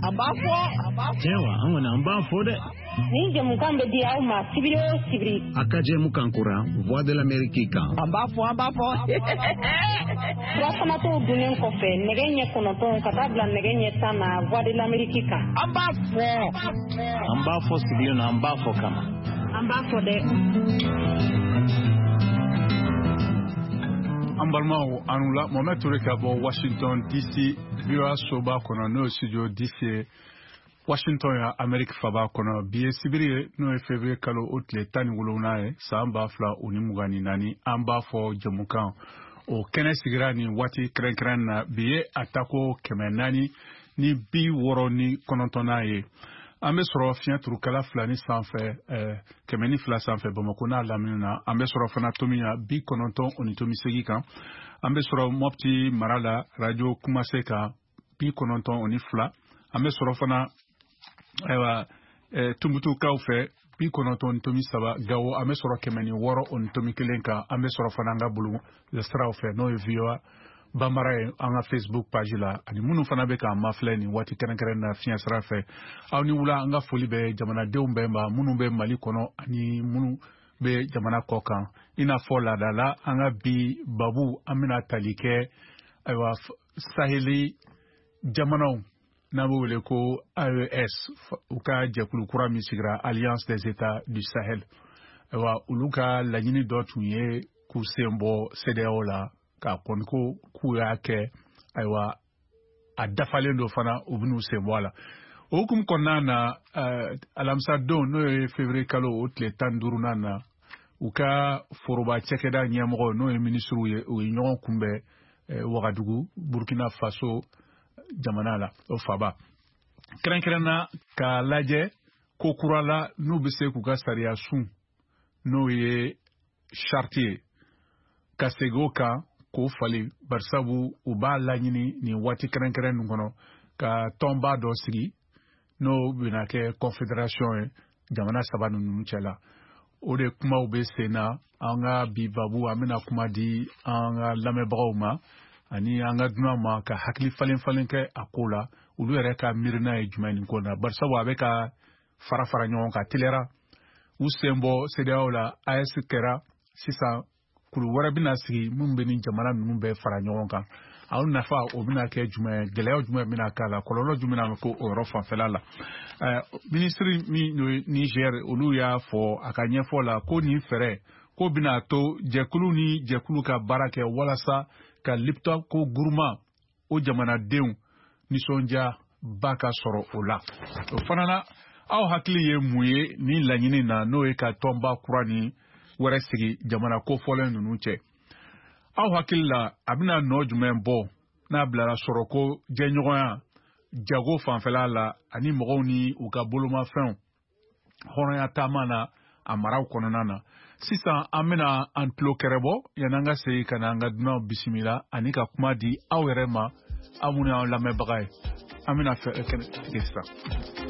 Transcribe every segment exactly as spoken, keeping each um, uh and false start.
ambafo Ewa angona ambafo de Ninge mukambe di auma sibiri sibiri akaje mukankura voix de l'Amérique ambafo ambafo Wasana to dunen kofe negenye konoton katabla negenye sana voix de l'Amérique ambafo ambafo sibiri na ambafo kama ambafo de Ambalmao anula Mohamed Touré ka bo Washington D C biwa soba kono no studio D C Washington ya Amerique faba kono biye sibiri no février kalo outle tani wuluna e samba fla uni mugani nani amba fo jamukan o kene sigrani wati kren kren na biye atako kemenani ni bi woro ni konontona e ambe soro fian turu kala flani sanfɛ eh kemeni fla sanfɛ Bamako na lamina ambe soro fana tomiya bi kononton oni tomi segi kan ambe soro mopti marala radio kumase ka bi kononton oni fla ambe soro fana ewa eh tumbutu kawfɛ bi kononton oni tomi saba gawo ambe soro kemeni woro oni tomi kelen kan ambe soro fana nga bulu le straw fɛ no viewa Bambara anga Facebook page la ani munu fana be ka mafle ni wati keren na fian srafe aw ni wula anga foli be jamana dew mbemba munu be Mali kono ani munu be jamana kokan ina fola dala anga bi babu amina talike aywa saheli jamana na wole ko A E S uka jekulu kura misigra Alliance des États du Sahel aywa uluka lanyini dotunye ku sembo C D A O la ka konko kuya ke aywa a dafalen do fana ubnu se wala okum konna na uh, alamsa don no février kalo outle tanduru nana uka foroba chekeda nyamgo no ministru ye o nyon kumbe eh, Ouagadougou Burkina Faso jamanala o faba kren kren na ka laje ko kurala no bese ku ga sariya sun no ye chartier kasegoka ko fali barsabu uba lanyini ni wati keren keren ngono ka tomba do sigi no binake confederation jamana sabanu nchela ode kuma ube sena anga bibabu amina kuma di anga lamebawma ani anga dunama ka hakli falen falen ke akola ulu ere ka mirna e jumani kona barsabu abeka fara fara nyon ka tilera usembo sedeola as kera sisa kulu wara bina sigi mun be ni jamana nunu be fara ɲɔgɔn kan aw nafa o bina kɛ jumɛn gɛlɛya jumɛn bina kala kɔlɔlɔ jumɛn ko o yɔrɔ fanfɛla la eh ministre mi no Niger olu y'a fɔ a ka ɲɛfɔ la ko ni fɛrɛ ko bina to jɛkulu ni jɛkulu ka baara kɛ walasa ka lipta ko guruma o jamanadenw nisɔndiya ba ka sɔrɔ o la o fana na aw hakili ye mun ye ni laɲini na n'o ye ka tɔnba kura ni wɛrɛ sigi jamana ko fɔlen ninnu cɛ aw hakili la a bɛna nɔ jumɛn bɔ n'a bilara sɔrɔ ko jɛɲɔgɔnya jago fanfɛla la ani mɔgɔw ni u ka bolomafɛnw hɔrɔnya taama na a maraw kɔnɔna na sisan an bɛna an tulo kɛrɛbɔ yan'an ka segin ka na an ka dunanw bisimila ani ka kuma di aw yɛrɛ ma aw minnu y'an lamɛnbaga ye an bɛna fɛɛrɛ kɛ sisan.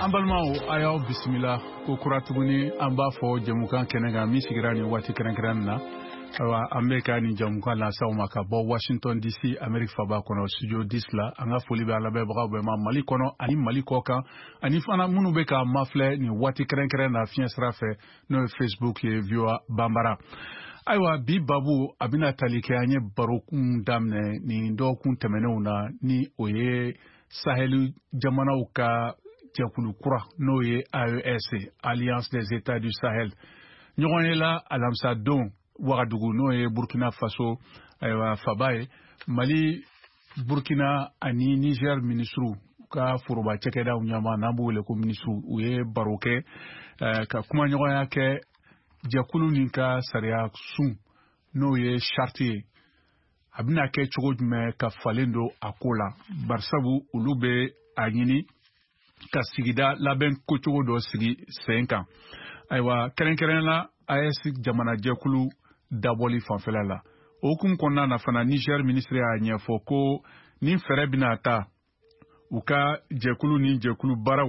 an balimaw a y'aw bisimila ko kura tuguni an b'a fɔ jɛmukan kɛnɛ kan min sigira nin waati kɛrɛnkɛrɛnnen na ayiwa an bɛ ka nin jɛmukan lasaw ma ka bɔ Washington D C Amérique faba kɔnɔ studio dix la an ka foli bɛ a lamɛnbagaw bɛɛ ma Mali kɔnɔ ani Mali kɔ kan ani fana minnu bɛ ka mafilɛ nin waati kɛrɛnkɛrɛn na fiɲɛ sira fɛ n'o ye Facebook ye V O A Banbara. Ayiwa bi babu a bɛna tali kɛ an ye barokun daminɛ nin dɔgɔkun tɛmɛnenw na ni o ye Sahel jamanaw ka jɛkulu kura n'o ye A E S Alliance des États du Sahel ɲɔgɔn ye la alamisa don Ouagadougou n'o ye Burkina Faso ayiwa faba ye Mali Burkina ani Niger ministru ka foroba cɛkɛdaw ɲɛma n'an b'u wele ko ministru u ye baro kɛ ka kuma ɲɔgɔnya kɛ jɛkulu nin ka sariya sun n'o ye charte ye a bɛna kɛ cogo jumɛn ka falen don a ko la barisabu olu bɛ a ɲini ka sigida labɛn kocogo dɔ sigi sen kan ayiwa kɛrɛnkɛrɛn la A E S jamana jɛkulu dabɔli fanfɛla la o hukumu kɔnɔna na fana Niger ministre y'a ɲɛfɔ ko ni fɛrɛ bɛna ta u ka jɛkulu ni jɛkulu baaraw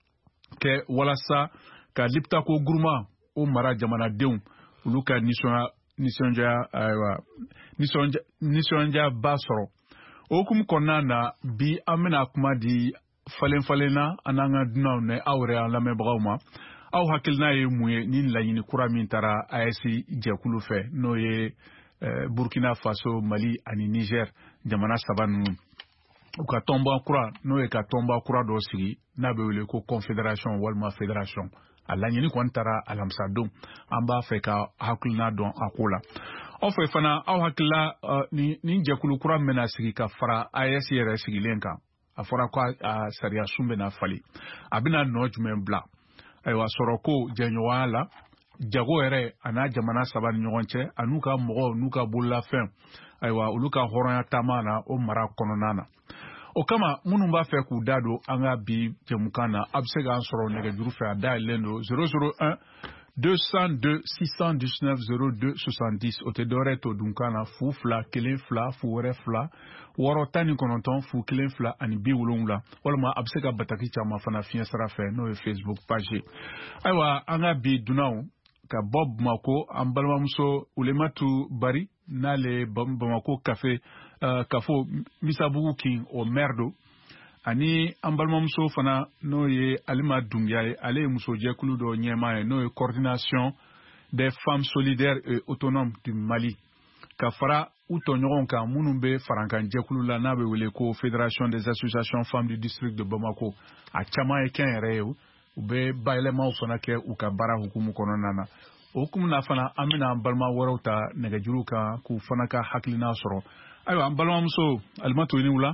kɛ walasa ka liptako guruma o mara jamanadenw olu ka nisɔnya nisɔndiya ayiwa nisɔndiya nisɔndiya ba sɔrɔ o hukumu kɔnɔna na bi an bɛna kuma di falen falen na an n'an ka dunanw ni aw yɛrɛ an lamɛnbagaw ma aw hakilina ye mun ye ni laɲini kura min taara A E S jɛkulu fɛ n'o ye Burkina Faso Mali ani Niger jamana saba ninnu u ka tɔnba kura n'o ye ka tɔnba kura dɔ sigi n'a bɛ wele ko confédération walima fédération a laɲini kɔni taara alamisa don an b'a fɛ ka hakilina dɔn a ko la aw fɛ fana aw hakilila ni jɛkulu kura min bɛna sigi ka fara A E S yɛrɛ sigilen kan a fɔra ko a sariya sun bɛna fali a bɛna nɔ jumɛn bila ayiwa sɔrɔ ko jɛɲɔgɔnya la jago yɛrɛ a n'a jamana saba ni ɲɔgɔn cɛ a n'u ka mɔgɔw n'u ka bololafɛn ayiwa olu ka hɔrɔnya taama na o mara kɔnɔna na o kama minnu b'a fɛ k'u da don an ka bi jɛmukan na a bɛ se k'an sɔrɔ nɛgɛjuru fɛ a dayɛlɛlen don zéro zéro un deux cent deux six cent dix-neuf zéro deux soixante-dix o tɛ dɔwɛrɛ to dunkan na fu fila kelen fila fu wɛrɛ fila wɔɔrɔ tan ni kɔnɔntɔn fu kelen fila ani bi wolonwula walima a bɛ se ka bataki caman fana fiɲɛ sira fɛ n'o ye Facebook page ye ayiwa an ka bi dunanw ka bɔ Bamako an balimamuso Ulematu Bari n'ale Bamako kafe kafo Misabugu kin o maire do ani an balimamuso fana n'o ye Alima Dunbiya ye ale ye muso jɛkulu dɔ ɲɛmaa ye n'o ye coordination des femmes solidaires et autonomes du Mali ka fara u tɔɲɔgɔnw kan minnu bɛ farankan jɛkulu la n'a bɛ wele ko fédération des associations femmes du district de Bamako a caman ye kɛn yɛrɛ ye u bɛ bayɛlɛmaw fana kɛ u ka baara hukumu kɔnɔna na o hukumu na fana an bɛna an balima wɛrɛw ta nɛgɛjuru kan k'u fana ka hakilina sɔrɔ ayiwa an balimamuso Alimatu i ni wula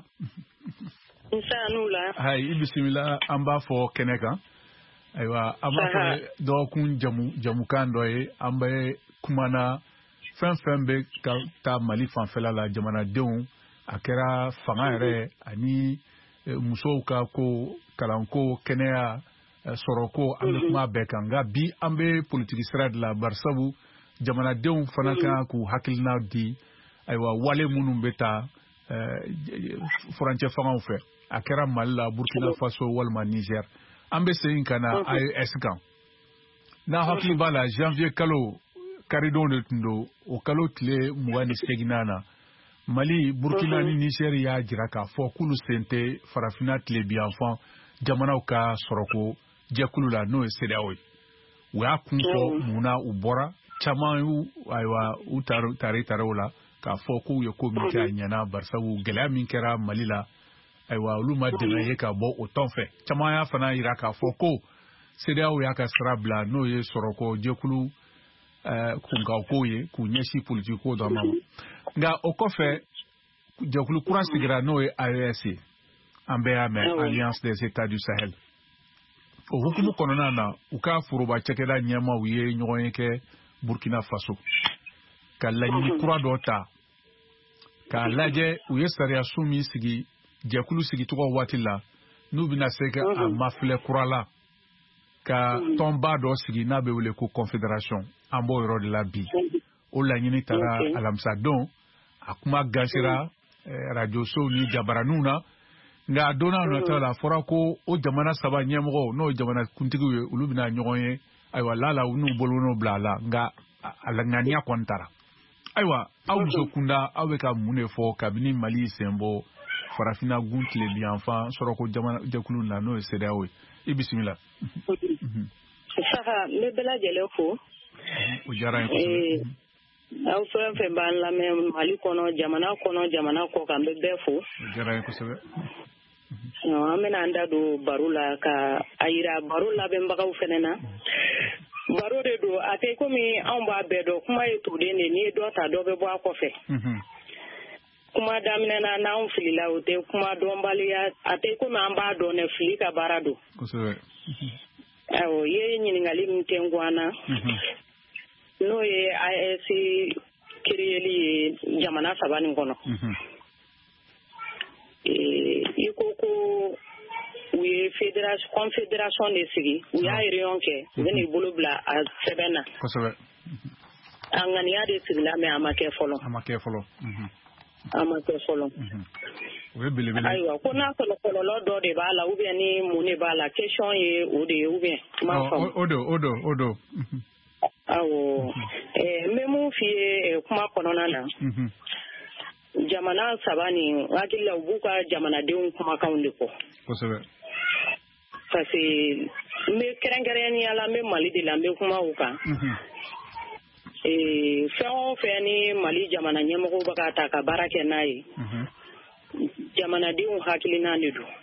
hayi i bisimila an b'a fɔ kɛnɛ kan ayiwa an b'a fɔ dɔgɔkun jamu jamukan dɔ ye an bɛ kumana fɛn fɛn bɛ ka taa Mali fanfɛla la jamanadenw a kɛra fanga yɛrɛ ani musow ka ko kalanko kɛnɛya sɔrɔko an bɛ kuma bɛɛ kan nka bi an bɛ politiki sira de la barisabu jamanadenw fana kan k'u hakilina di ayiwa wale minnu bɛ taa furancɛ fangaw fɛ a kɛra Mali la Burkina Faso walima Niger an bɛ segin ka na A E S kan n'a hakili b'a la janvier kalo karidon de tun don o kalo tile mugan ni seginna na Mali Burkina ni Niger y'a jira k'a fɔ k'olu sen tɛ farafinna tile biyanfan jamanaw ka sɔrɔko jɛkulu la n'o ye C E D E A O ye u y'a kun fɔ mun na u bɔra caman y'u ayiwa u taari taari o la k'a fɔ k'u ye ko min kɛ a ɲɛna barisabu gɛlɛya min kɛra Mali la ayiwa olu ma dɛmɛ ye ka bɔ o tɔn fɛ caman y'a fana yira k'a fɔ ko C E D E A O y'a ka sira bila n'o ye sɔrɔko jɛkulu kunkawko ye k'u ɲɛsin politiko dɔ ma nka o kɔfɛ jɛkulu kura sigira n'o ye A E S ye an bɛɛ y'a mɛn Alliance des États du Sahel o hukumu kɔnɔna na u ka foroba cɛkɛda ɲɛmaaw ye ɲɔgɔn ye kɛ Burkina Faso ka laɲini kura dɔ ta k'a lajɛ u ye sariya sun min sigi jɛkulu sigitɔgɔ waati la n'u bɛna se ka a mafilɛ kura la ka tɔnba dɔ sigi n'a bɛ wele ko confédération an b'o yɔrɔ de la bi o laɲini taara alamisa don a kuma gasira radio sow ni jabaraninw na nga dona no tala fora ko o jamana saba nyemgo no jamana kuntigu ye ulu bina ɲɔgɔn ye aywa lala unu bolono blala nga alangania kontara aywa aw muso kunda aw be ka mun de fɔ kabini Mali sembo farafina guntle bi enfant sɔrɔ ko jamana jakulu na no C D A O i bisimila saka le bela jele fo o jara en ko aw fɛn fɛn b'an lamɛn Mali kɔnɔ jamana kɔnɔ jamana kɔ kan bɛ bɛɛ fo o jara en kosɛbɛ an bɛna an da don baro la ka a yira baro labɛnbagaw fɛnɛ na baro de don a tɛ komi anw b'a bɛɛ dɔn kuma ye toden de n'i ye dɔ ta dɔ bɛ bɔ a kɔfɛ kuma daminɛ na n'anw filila o tɛ kuma dɔnbaliya a tɛ komi an b'a dɔn ne fili ka baara don kosɛbɛ awɔ ye ɲininkali min tɛ n guwan na n'o ye A E S kiriyeli ye jamana saba nin kɔnɔ i ko ko u ye confédération de sigi u y'a réunion kɛ u bɛn'i bolo bila a sɛbɛn na kosɛbɛ a ŋaniya de sigila mais a ma kɛ fɔlɔ a ma kɛ fɔlɔ a ma kɛ fɔlɔ o ye belebele ayiwa ko n'a sɔrɔ kɔlɔlɔ dɔ de b'a la ou bien ni mun de b'a la question ye o de ye ou bien m'a faamu o do o do o do awɔ n bɛ mun f'i ye kuma kɔnɔna na jamana saba nin hakili la u b'u ka jamanadenw kumakanw de kɔ kosɛbɛ parce que n bɛ kɛrɛnkɛrɛnnenya la n bɛ Mali de la n bɛ kuma o kan fɛn o fɛn ni Mali jamana ɲɛmɔgɔw bɛ ka ta ka baara kɛ n'a ye jamanadenw hakilina de don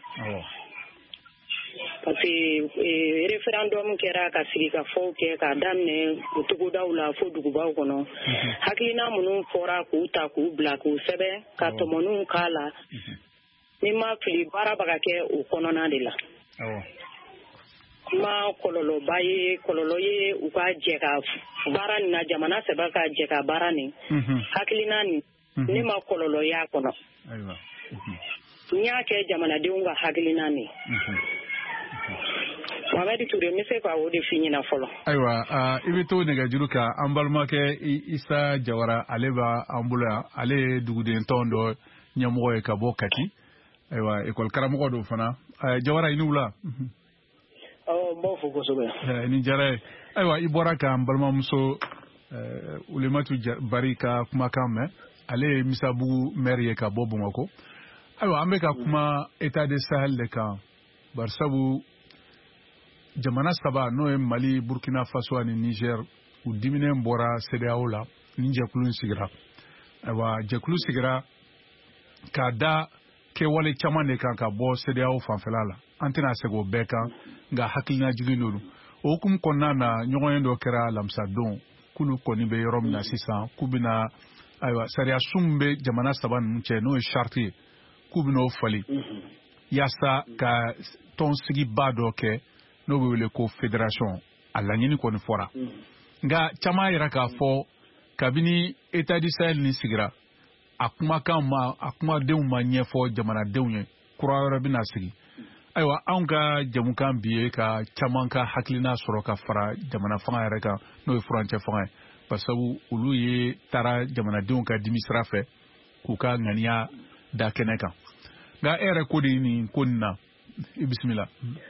parce que référendum kɛra ka sigi ka fɔw kɛ k'a daminɛ togodaw la fo dugubaw kɔnɔ hakilina minnu fɔra k'u ta k'u bila k'u sɛbɛn ka tɔmɔniw k'a la ni ma fili baara bɛ ka kɛ o kɔnɔna de la kuma kɔlɔlɔba ye kɔlɔlɔ ye u ka jɛ ka baara nin na jamana saba ka jɛ ka baara nin hakilina nin ne ma kɔlɔlɔ y'a kɔnɔ n y'a kɛ jamanadenw ka hakilina nin Mohamed Touré n bɛ se ka o de f'i ɲɛna fɔlɔ. Ayiwa i bɛ to nɛgɛjuru kan an balimakɛ Isa Jawara ale b'a an bolo yan ale ye duguden tɔn dɔ ɲɛmɔgɔ ye ka bɔ Kati ayiwa école karamɔgɔ do fana Jawara i ni wula. Awɔ n b'aw fo kosɛbɛ. Ni diyara ye ayiwa i bɔra ka n balimamuso Ulematu Bari ka kumakan mɛn ale ye Misabugu maire ye ka bɔ Bamakɔ ayiwa an bɛ ka kuma état de Sahel de kan bari sabu jamana saba n'o ye Mali Burkina Faso ani Niger u diminen bɔra C D A O la ni jɛkulu sigira ayiwa jɛkulu sigira k'a da kɛwale caman de kan ka bɔ C D A O fanfɛla la an tɛna segin o bɛɛ kan nka hakilina jigin n'olu o hukumu kɔnɔna na ɲɔgɔnye dɔ kɛra alamisa don k'olu kɔni bɛ yɔrɔ min na sisan k'u bɛna ayiwa sariya sun bɛ jamana saba ninnu cɛ n'o ye charte ye k'u bɛna o fali yaasa ka tɔnsigiba dɔ kɛ n'o bɛ wele ko fédération a laɲini kɔni fɔra nka caman yɛrɛ k'a fɔ kabini état du Sahel ni sigira a kumakan ma a kumadenw ma ɲɛfɔ jamanadenw ye kura wɛrɛ bɛna sigi ayiwa anw ka jamukan bi ye ka caman ka hakilina sɔrɔ ka fara jamana fanga yɛrɛ kan n'o ye furancɛ fanga ye basabu olu ye taara jamanadenw ka dimi sira fɛ k'u ka ŋaniya da kɛnɛ kan nka e yɛrɛ ko de nin ko nin na i bisimila.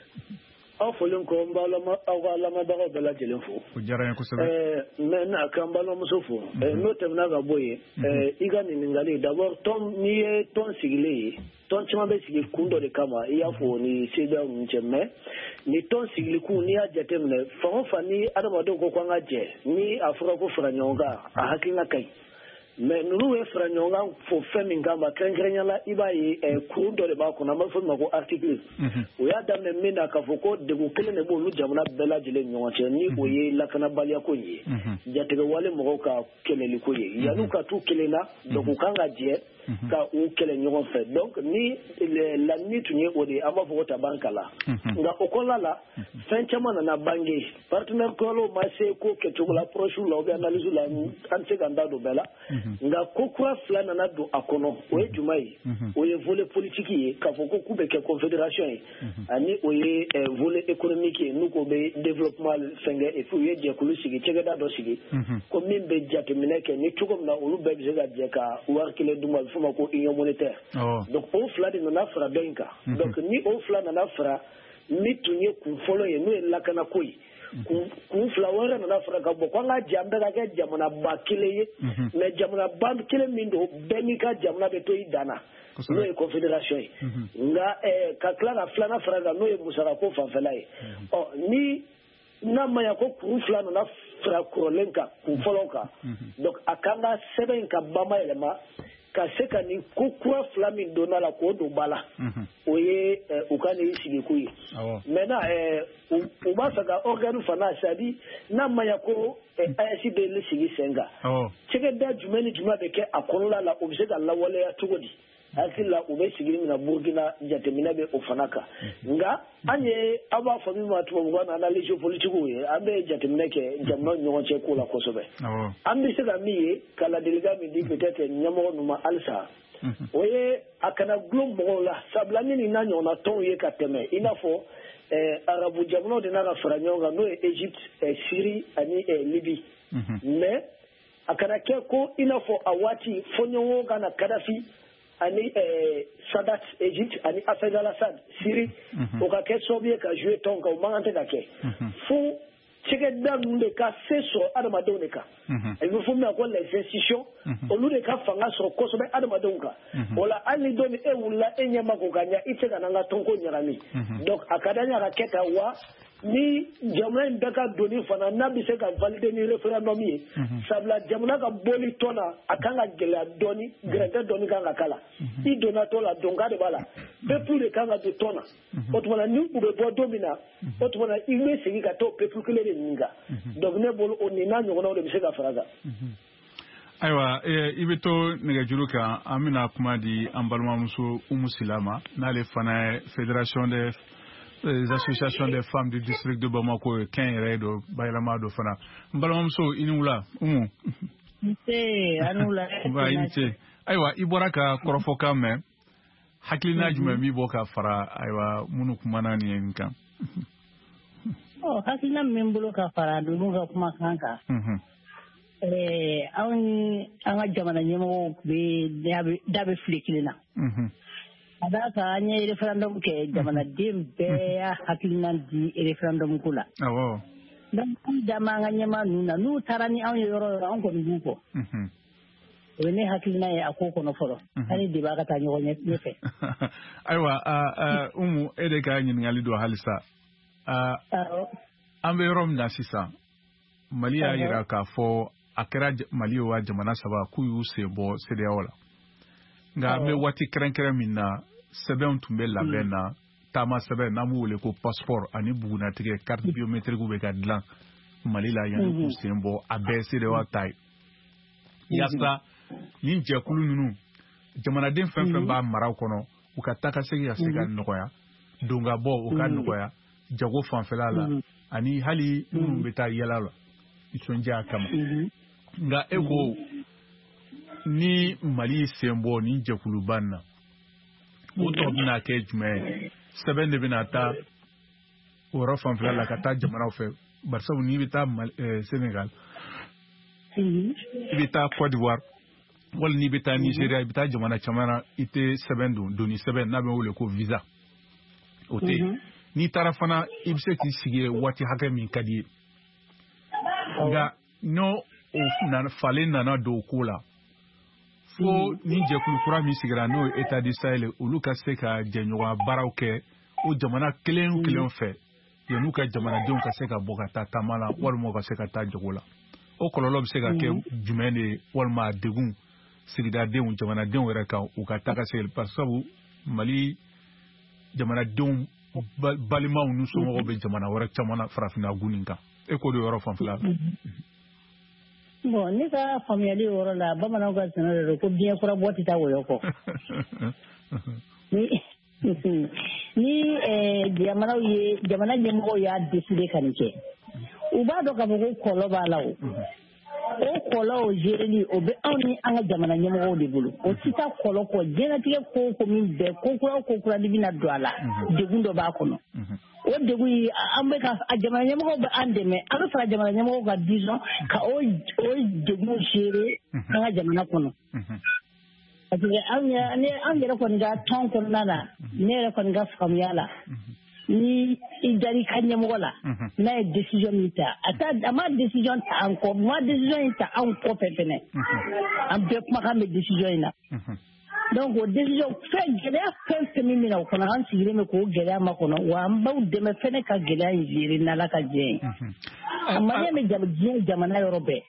Aw fɔlen kɔ n b'aw ka lamɛnbagaw bɛɛ lajɛlen fo. O diyara n ye kosɛbɛ. Mɛ n'a ka n balimamuso fo n'o tɛmɛna ka bɔ yen i ka ɲininkali d'abord tɔn n'i ye tɔn sigilen ye tɔn caman bɛ sigi kun dɔ de kama i y'a fɔ ni C D A O ninnu cɛ mɛ ni tɔn sigili kun n'i y'a jateminɛ fan o fan ni adamadenw ko k'an ka jɛ ni a fɔra ko fara ɲɔgɔn kan a hakilina ka ɲi. Mais ninnu ye fara ɲɔgɔn kan fɔ fɛn min kama kɛrɛnkɛrɛnnenya la i b'a ye kurun dɔ de b'a kɔnɔ an b'a fɔ o ma ko article o y'a daminɛ min na k'a fɔ ko degun kelen de b'olu jamana bɛɛ lajɛlen ɲɔgɔn cɛ ni o ye lakanabaliyako in ye jatigɛwale mɔgɔw ka kɛlɛliko ye yan'u ka t'u kelen na donc u kan ka jɛ ka u kɛlɛ ɲɔgɔn fɛ donc ni laɲini tun ye o de ye an b'a fɔ ko ta ban kala nka o kɔnɔna la fɛn caman nana bange partenaire kɔnɔnaw ma se ko kɛcogo la proche la ou bien analyse la an tɛ se k'an da don bɛɛ la nga ko kura fila nana don a kɔnɔ o ye juma ye o ye volet politique ye k'a fɔ ko k'u bɛ kɛ confédération ye ani o ye volet économique ye n'u ko bɛ développement fɛngɛ et puis u ye jɛkulu sigi cɛkɛda dɔ sigi ko min bɛ jateminɛ kɛ ni cogo min na olu bɛɛ bɛ se ka jɛ ka wari kelen d'u ma a bɛ f'o ma ko union monétaire donc o fila de nana fara dɔ in kan donc ni o fila nana fara min tun ye kun fɔlɔ ye n'o ye lakanako ye kun fila wɛrɛ nana fara ka bɔ ko an ka jɛ an bɛɛ ka kɛ jamanaba kelen ye mais jamanaba kelen min don bɛɛ n'i ka jamana bɛ to i dan na n'o ye confédération ye nka ka tila ka filanan fara kan n'o ye musakako fanfɛla ye ɔ ni n'a ma ɲɛ ko kun fila nana fara kɔrɔlen kan kun fɔlɔ kan donc a kan ka sɛbɛn in ka bamayɛlɛma ka se ka nin ko kura fila min donna la k'o don ba la o ye u ka nin sigiko ye maintenant u b'a fɛ ka organe fana c'est à dire n'a ma ɲɛ ko A E S bɛ sigi sen kan cɛkɛda jumɛn ni jumɛn bɛ kɛ a kɔnɔna la o bɛ se ka lawaleya cogo di hakili la u bɛ sigi min na Burkina jateminɛ bɛ o fana kan nka an ye aw b'a fɔ min ma tubabukan na analyse politique ye an bɛ jateminɛ kɛ jamana ɲɔgɔn cɛ ko la kosɛbɛ an bɛ se ka min ye ka ladilikan min di peut-être ɲɛmɔgɔ ninnu ma halisa o ye a kana gulon mɔgɔw la sabula ni nin n'a ɲɔgɔnna tɔnw ye ka tɛmɛ i n'a fɔ arabu jamanaw de n'a ka fara ɲɔgɔn kan n'o ye Égypte Syrie ani Libye mais a kana kɛ ko i n'a fɔ a waati fɔɲɔgɔnw ka na Kadhafi ani Sadat Égypte ani Hafez al-Assad Syrie o ka kɛ sababu ye ka jouer tɔn kan o man kan tɛ ka kɛ fo cɛkɛda ninnu de ka se sɔrɔ adamadenw de kan a bɛ fɔ min ma ko les institutions olu de ka fanga sɔrɔ kosɛbɛ adamadenw kan o la hali ni dɔ ni e wulila e ɲɛ ma k'o ka ɲɛ i tɛ se ka n'an ka tɔnko ɲagami donc a ka d'an ye a ka kɛ tan wa ni jamana in bɛɛ ka doni fana n'a bɛ se ka valider ni référendum ye sabula jamana ka bɔli tɔn na a kan ka gɛlɛya dɔɔni gɛrɛntɛ dɔɔni kan ka k'a la i donna tɔn la donka de b'a la peuple de kan ka don tɔn na o tuma na ni u bɛ bɔ don min na o tuma na i bɛ segin ka t'o peuple kelen de ɲininka donc ne bolo o nin n'a ɲɔgɔnnaw de bɛ se ka fara kan. Ayiwa i bɛ to nɛgɛjuru kan an bɛna kuma di an balimamuso Umu Sila ma n'ale fana ye fédération des les associations des femmes du district de Bamako ye kɛn yɛrɛ do bayɛlɛma do fana n balimamuso i ni wula Umu. nse a ni wula. i ni ce ayiwa i bɔra ka kɔrɔfɔkan mɛn hakilina jumɛn b'i bɔ ka fara ayiwa minnu kumana nin ye nin kan. ɔ hakilina min bɛ n bolo ka fara ninnu ka kumakan kan. anw ni an ka jamana ɲɛmɔgɔw bɛ da bɛ fili kelen na. a d'a kan an ye référendum kɛ jamanaden bɛɛ y'a hakilina di référendum ko la. donc an da m'an ka ɲɛmaa ninnu na n'u taara ni anw ye yɔrɔ o yɔrɔ an kɔni b'u kɔ. o ye ne hakilina ye a ko kɔnɔ fɔlɔ. hali de b'a ka taa ɲɔgɔn ɲɛfɛ. ayiwa Umu e de ka ɲininkali don halisa. an bɛ yɔrɔ min na sisan Mali y'a jira k'a fɔ a kɛra Mali wa jamana saba k'u y'u sen bɔ C D E A O la nka an bɛ waati kɛrɛnkɛrɛn min na sɛbɛnw tun bɛ labɛn na taama sɛbɛn n'an b'u wele ko passeport ani bugunatigɛ carte biométrique bɛ ka dilan Mali la yanni k'u sen bɔ a bɛɛ C D E A O ta ye yaasa nin jɛkulu ninnu jamanaden fɛn fɛn b'a maraw kɔnɔ u ka taa ka segin ka se ka nɔgɔya don ka bɔ u ka nɔgɔya jago fanfɛla la ani hali minnu bɛ taa yala la nisɔndiya kama nka e ko ni Mali sen bɔ ni jɛkuluba na o tɔ bɛna kɛ jumɛn ye sɛbɛn de bɛna taa o yɔrɔ fanfɛla la ka taa jamanaw fɛ barisabu n'i bɛ taa Sénégal i bɛ taa Côte d'Ivoire wali n'i bɛ taa Nigeria i bɛ taa jamana caman na i tɛ sɛbɛn don doni sɛbɛn n'a bɛ wele ko visa o tɛ yen n'i taara fana i bɛ se k'i sigi waati hakɛ min ka di ye nka n'o falen nana don o ko la fo ni jɛkulu kura min sigira n'o ye État du Sahel olu ka se ka jɛɲɔgɔnya baaraw kɛ o jamana kelen o kelen fɛ yan'u ka jamanadenw ka se ka bɔ ka taa taama la walima u ka se ka taa jago la o kɔlɔlɔ bɛ se ka kɛ jumɛn de ye walima a degun sigidadenw jamanadenw yɛrɛ kan u ka taa ka se sabu Mali jamanadenw balimaw n'u somɔgɔw bɛ jamana wɛrɛ caman na farafinna gun nin kan e k'o de yɔrɔ fanfɛla la. bon ne ka faamuyali yɔrɔ la bamananw ka sɛnɛ de don ko biɲɛ kura bɔ tɛ taa wɔyɔ kɔ. ni jamanaw ye jamana ɲɛmɔgɔw y'a décidé ka nin kɛ u b'a dɔn k'a fɔ ko kɔlɔlɔ b'a la o o kɔlɔ o géreli o bɛ anw ni an ka jamana ɲɛmɔgɔw de bolo o tɛ taa kɔlɔ kɔ diɲɛlatigɛ ko o ko min bɛɛ ko kura o ko kura de bɛna don a la degun dɔ b'a kɔnɔ o degun yi an bɛ ka a jamana ɲɛmɔgɔw bɛ an dɛmɛ an bɛ fara jamana ɲɛmɔgɔw ka disɔn ka o o degun gérer an ka jamana kɔnɔ parce que an an yɛrɛ kɔni ka tɔn kɔnɔna la ne yɛrɛ kɔni ka faamuya la ni i dari ka ɲɛmɔgɔ la n'a ye décision min ta a ta a ma décision ta an kɔ ma décision in ta an kɔfɛ fɛnɛ an bɛɛ kumakan bɛ décision in na donc o décision fɛn gɛlɛya fɛn fɛn min bɛna o kɔnɔ an sigilen bɛ k'o gɛlɛya ma kɔnɔ wa an b'aw dɛmɛ fɛnɛ ka gɛlɛya in gérer n'Ala ka jɛ ye a maliyɛn bɛ diɲɛ jamana yɔrɔ bɛɛ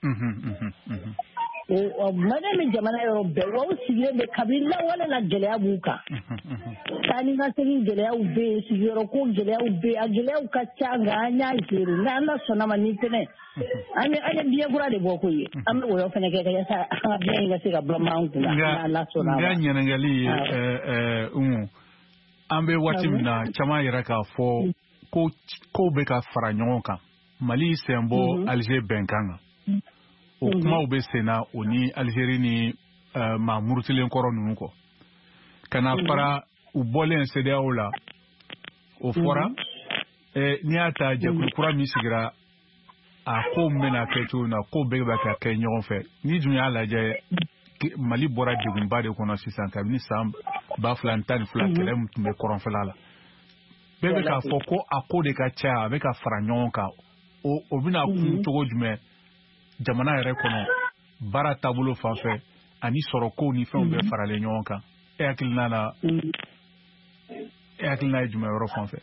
o maliyɛn bɛ jamana yɔrɔ bɛɛ wa u sigilen bɛ kabini lawale la gɛlɛya b'u kan taa ni ka segin gɛlɛyaw bɛ yen sigiyɔrɔ ko gɛlɛyaw bɛ yen a gɛlɛyaw ka ca nka an y'a gérer n'Ala sɔnna ma ni fɛnɛ an ye an ye biɲɛ kura de bɔ ko ye an bɛ o yɔrɔ fɛnɛ kɛ yasa an ka biɲɛ in ka se ka bɔ an kun na n'Ala sɔnna ma. N ka ɲininkali ye Umu an bɛ waati min na caman yɛrɛ k'a fɔ ko kow bɛ ka fara ɲɔgɔn kan Mali sen bɔ Alger bɛnkan kan o kumaw bɛ sen na o ni Algérie ni maa murutilen kɔrɔ ninnu kɔ ka na fara u bɔlen C D A O la o fɔra n'i y'a ta jɛkulu kura min sigira a ko min bɛna kɛ cogo na ko bɛɛ bɛ ka kɛ ɲɔgɔn fɛ ni dun y'a lajɛ Mali bɔra degunba de kɔnɔ sisan kabini san ba fila ni tan ni fila kɛlɛ min tun bɛ kɔrɔnfɛla la bɛɛ bɛ k'a fɔ ko a ko de ka ca a bɛ ka fara ɲɔgɔn kan o o bɛna kun cogo jumɛn jamana yɛrɛ kɔnɔ baara taabolo fan fɛ ani sɔrɔ kow ni fɛnw bɛɛ faralen ɲɔgɔn kan e hakilina na e hakilina ye jumɛn yɔrɔ fan fɛ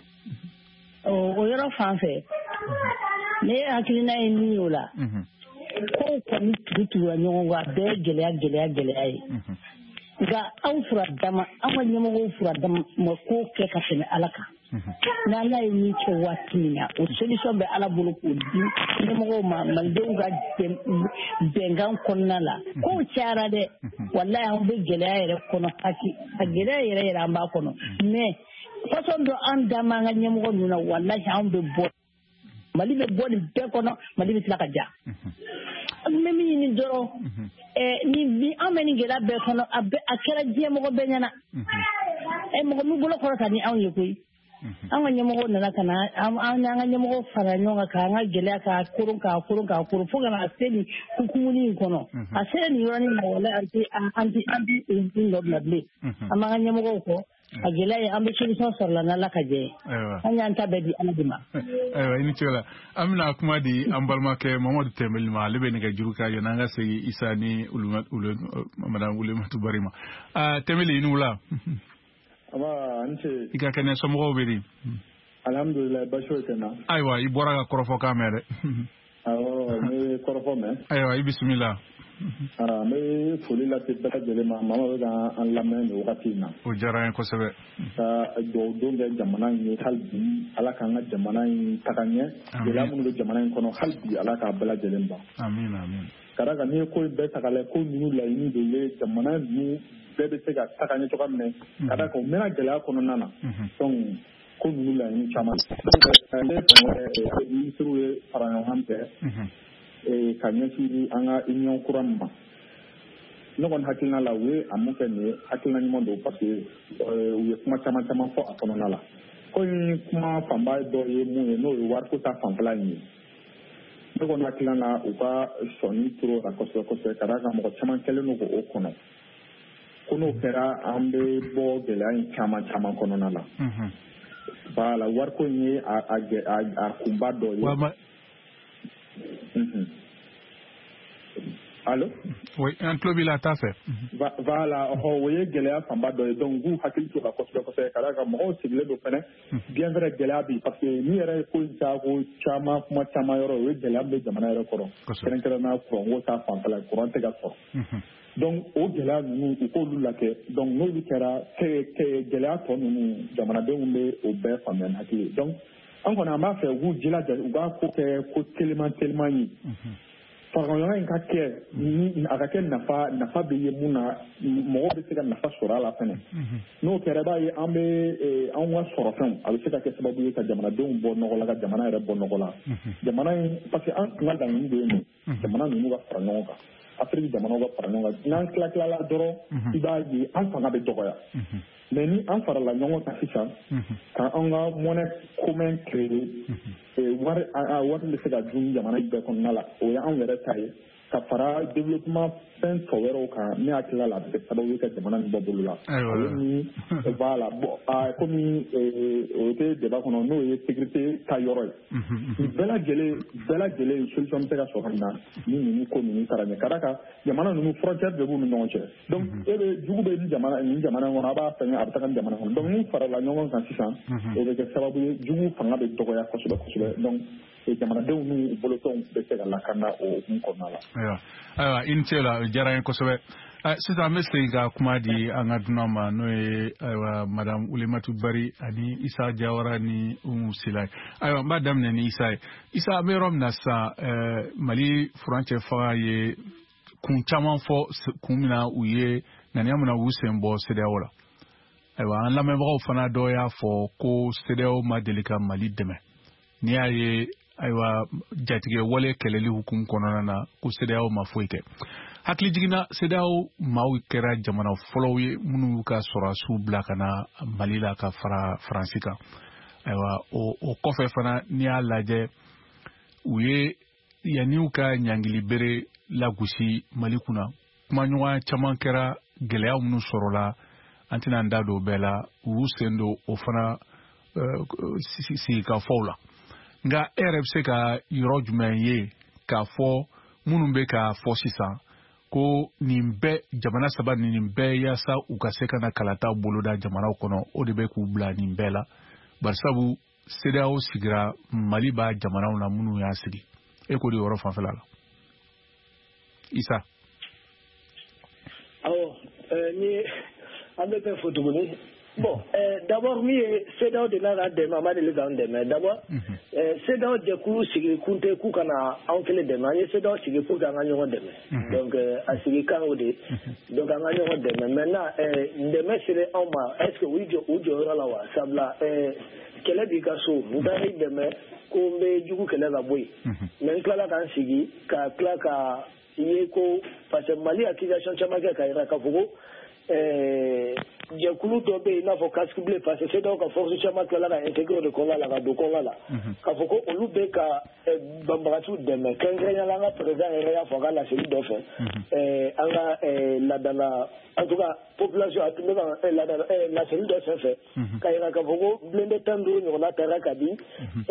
o yɔrɔ fan fɛ ne hakilina ye min y'o la kow kɔni tugutugula ɲɔgɔn kɔ a bɛɛ ye gɛlɛya gɛlɛya gɛlɛya ye nka anw fura dama an ka ɲɛmɔgɔw fura dama ma ko kɛ ka tɛmɛ Ala kan n'Ala ye min kɛ waati min na o solution bɛ Ala bolo k'o di ɲɛmɔgɔw ma malidenw ka bɛnkan kɔnɔna la kow cayara dɛ walayi an bɛ gɛlɛya yɛrɛ kɔnɔ a gɛlɛya yɛrɛ yɛrɛ an b'a kɔnɔ mais façon dɔ an da m'an ka ɲɛmɔgɔ ninnu na walayi an bɛ bɔ Mali bɛ bɔ nin bɛɛ kɔnɔ Mali bɛ tila ka ja an bɛ min ɲini dɔrɔn ni bi an bɛ nin gɛlɛya bɛɛ kɔnɔ a kɛra diɲɛ mɔgɔ bɛɛ ɲɛna mɔgɔ min bolo kɔrɔ ka ni anw ye koyi an ka ɲɛmɔgɔ nana ka na an n'an ka ɲɛmɔgɔ fara ɲɔgɔn kan k'an ka gɛlɛya k'a koron k'a koron k'a koron fo ka na se nin hukumuni in kɔnɔ a sera nin yɔrɔnin ma walayi an tɛ an tɛ an tɛ dɔ bila bilen an b'an ka ɲɛmɔgɔw kɔ a gɛlɛya ye an bɛ solution sɔrɔ la n'Ala ka jɛ an y'an ta bɛɛ di Ala de ma. Ayiwa i ni ce la an bɛna kuma di an balimakɛ Mamadu Tɛnbɛli ma ale bɛ nɛgɛjuru kan yanni an ka segin Isa ni madame Wulematu Bari ma Tɛnbɛli i ni wula. Aba an ce. I ka kɛnɛ somɔgɔw bɛ di. Alhamdulilayi basi foyi tɛ n na. Ayiwa i bɔra ka kɔrɔfɔkan mɛn dɛ. Awɔ ne ye kɔrɔfɔ mɛn. Ayiwa i bisimila. N bɛ foli lase bɛɛ lajɛlen ma maa bɛ ka an lamɛn nin wagati in na. O diyara n ye kosɛbɛ. Ka dugawu don kɛ jamana in ye hali bi Ala k'an ka jamana in taga ɲɛ gɛlɛya minnu bɛ jamana in kɔnɔ hali bi Ala k'a bɛɛ lajɛlen ban. Amiina amiina. Ka d'a kan n'i ye ko in bɛɛ ta k'a lajɛ ko ninnu laɲini de ye jamana ninnu bɛɛ bɛ se ka taga ɲɛ cogoya min na ka d'a kan u mɛnna gɛlɛya kɔnɔna na donc ko ninnu laɲini caman ne fɛ minisiriw ye fara ɲɔgɔn fɛ ka ɲɛsin an ka union kura min ma ne kɔni hakilina la u ye a mun kɛ nin ye hakilina ɲuman don parce que u ye kuma caman caman fɔ a kɔnɔna la ko in kuma fanba dɔ ye mun ye n'o ye wariko ta fanfɛla in ye ne kɔni hakilina la u ka sɔnni toro la kosɛbɛ kosɛbɛ ka d'a kan mɔgɔ caman kɛlen don k'o kɔnɔ ko n'o kɛra an bɛ bɔ gɛlɛya in caman caman kɔnɔna la voilà wariko in ye a kunba dɔ ye. Allo? Oui, un club il a taffé. Voilà, o ye gɛlɛya fanba dɔ ye donc k'u hakili to la kosɛbɛ kosɛbɛ ka d'a kan mɔgɔw sigilen don fɛnɛ bien vrai gɛlɛya bi parce que ni yɛrɛ ye ko in ta ko caman kuma caman yɔrɔ o ye gɛlɛya min bɛ jamana yɛrɛ kɔrɔ kɛrɛnkɛrɛnnenya kuran ko ta fanfɛla kuran tɛ ka sɔrɔ donc o gɛlɛya ninnu u k'olu lakɛ donc n'olu kɛra gɛlɛya tɔ ninnu jamanadenw bɛ o bɛɛ faamuya ni hakili ye donc an kɔni an b'a fɛ u k'u jilaja u b'a ko kɛ ko teliman teliman ye faraɲɔgɔnya in ka kɛ ni a ka kɛ nafa nafa bɛ ye mun na mɔgɔ bɛ se ka nafa sɔrɔ a la fɛnɛ n'o kɛra b'a ye an bɛ an ka sɔrɔfɛnw a bɛ se ka kɛ sababu ye ka jamanadenw bɔ nɔgɔ la ka jamana yɛrɛ bɔ nɔgɔ la jamana in parce que an tun ka laɲini bɛ yen jamana ninnu ka fara ɲɔgɔn kan Afrique jamanaw ka fara ɲɔgɔn kan n'an tila tilala dɔrɔn i b'a ye an fanga bɛ dɔgɔya mais ni an farala ɲɔgɔn kan sisan ka an ka monnaie commun créer wari wari bɛ se ka dun jamana bɛɛ kɔnɔna la o ye anw yɛrɛ ta ye ka fara développement fɛn tɔ wɛrɛw kan ne hakili la a bɛ kɛ sababu ye ka jamana nin bɔ bolo la o ye ni voilà bon komi o tɛ débat kɔnɔ n'o ye sécurité ta yɔrɔ ye nin bɛɛ lajɛlen bɛɛ lajɛlen solution bɛ se ka sɔrɔ nin na ni ninnu ko ninnu taara ɲɛ ka d'a kan jamana ninnu frontière de b'u ni ɲɔgɔn cɛ donc e bɛ jugu bɛ nin jamana nin jamana in kɔnɔ a b'a fɛngɛ a bɛ taga nin jamana kɔnɔ donc n'u farala ɲɔgɔn kan sisan o bɛ kɛ sababu ye jugu fanga bɛ dɔgɔya kosɛbɛ kosɛbɛ donc jamanadenw n'u bolotɔnw bɛ se ka lakana o hukumu kɔnɔna la. Ayiwa ayiwa i ni ce la o diyara n ye kosɛbɛ sisan an bɛ segin ka kuma di an ka dunan ma n'o ye ayiwa madame Ulimatu Bari ani Isa Jawara ni Umu Sila ye ayiwa n b'a daminɛ ni Isa ye Isa an bɛ yɔrɔ min na sisan Mali furancɛ fanga ye kun caman fɔ kun min na u ye ŋaniya min na u sen bɔ C E D E A O la ayiwa an lamɛnbagaw fana dɔ y'a fɔ ko C E D E A O ma deli ka Mali dɛmɛ n'i y'a ye ayiwa jatigɛ wale kɛlɛli hukumu kɔnɔna na ko C E D E A O ma foyi kɛ hakili jiginna C E D E A O maaw kɛra jamana fɔlɔw ye minnu y'u ka sɔrɔdasiw bila ka na Mali la ka fara Faransi kan ayiwa o kɔfɛ fana n'i y'a lajɛ u ye yanni u ka ɲangili bere lagosi Mali kunna kumaɲɔgɔnya caman kɛra gɛlɛya minnu sɔrɔla an tɛna an da don o bɛɛ la u y'u sen don o fana sigikafɔw la nka e yɛrɛ bɛ se ka yɔrɔ jumɛn ye k'a fɔ minnu bɛ k'a fɔ sisan ko nin bɛɛ jamana saba nin bɛɛ yaasa u ka se ka na kalata boloda jamanaw kɔnɔ o de bɛ k'u bila nin bɛɛ la barisabu C E D E A O sigira Mali b'a jamanaw na minnu y'a sigi e k'o de yɔrɔ fanfɛla la Isa. awɔ ni an bɛ fɛn fɔ tuguni. Bon, euh, d'abord, mi C E D E A O de n'a ka dɛmɛ a ma deli k'an dɛmɛ d'abord C E D E A O jɛkulu sigi kun tɛ k'u kana anw kelen dɛmɛ an ye C E D E A O sigi pour que an ka ɲɔgɔn dɛmɛ donc a sigi kan o de donc an ka ɲɔgɔn dɛmɛ maintenant dɛmɛ sera anw ma est ce que u jɔ u jɔyɔrɔ la wa sabula kɛlɛ b'i ka so n taara i dɛmɛ ko n bɛ jugu kɛlɛ ka bɔ yen mais n tilala k'an sigi ka tila ka ye ko parce que Mali accusation caman kɛ ka yira k'a fɔ ko jɛkulu dɔ bɛ yen i n'a fɔ casque bleu parce que C E D E A O ka force caman tilala ka intégrer o de kɔnɔna la ka don kɔnɔna la k'a fɔ ko olu bɛ ka banbagatiw dɛmɛ kɛrɛnkɛrɛnnenya la an ka président yɛrɛ y'a fɔ a ka laseli dɔ fɛ an ka ladala en tout cas population a tun bɛ ka laseli dɔ senfɛ ka yira k'a fɔ ko blindé tan ni duuru ɲɔgɔnna taara ka di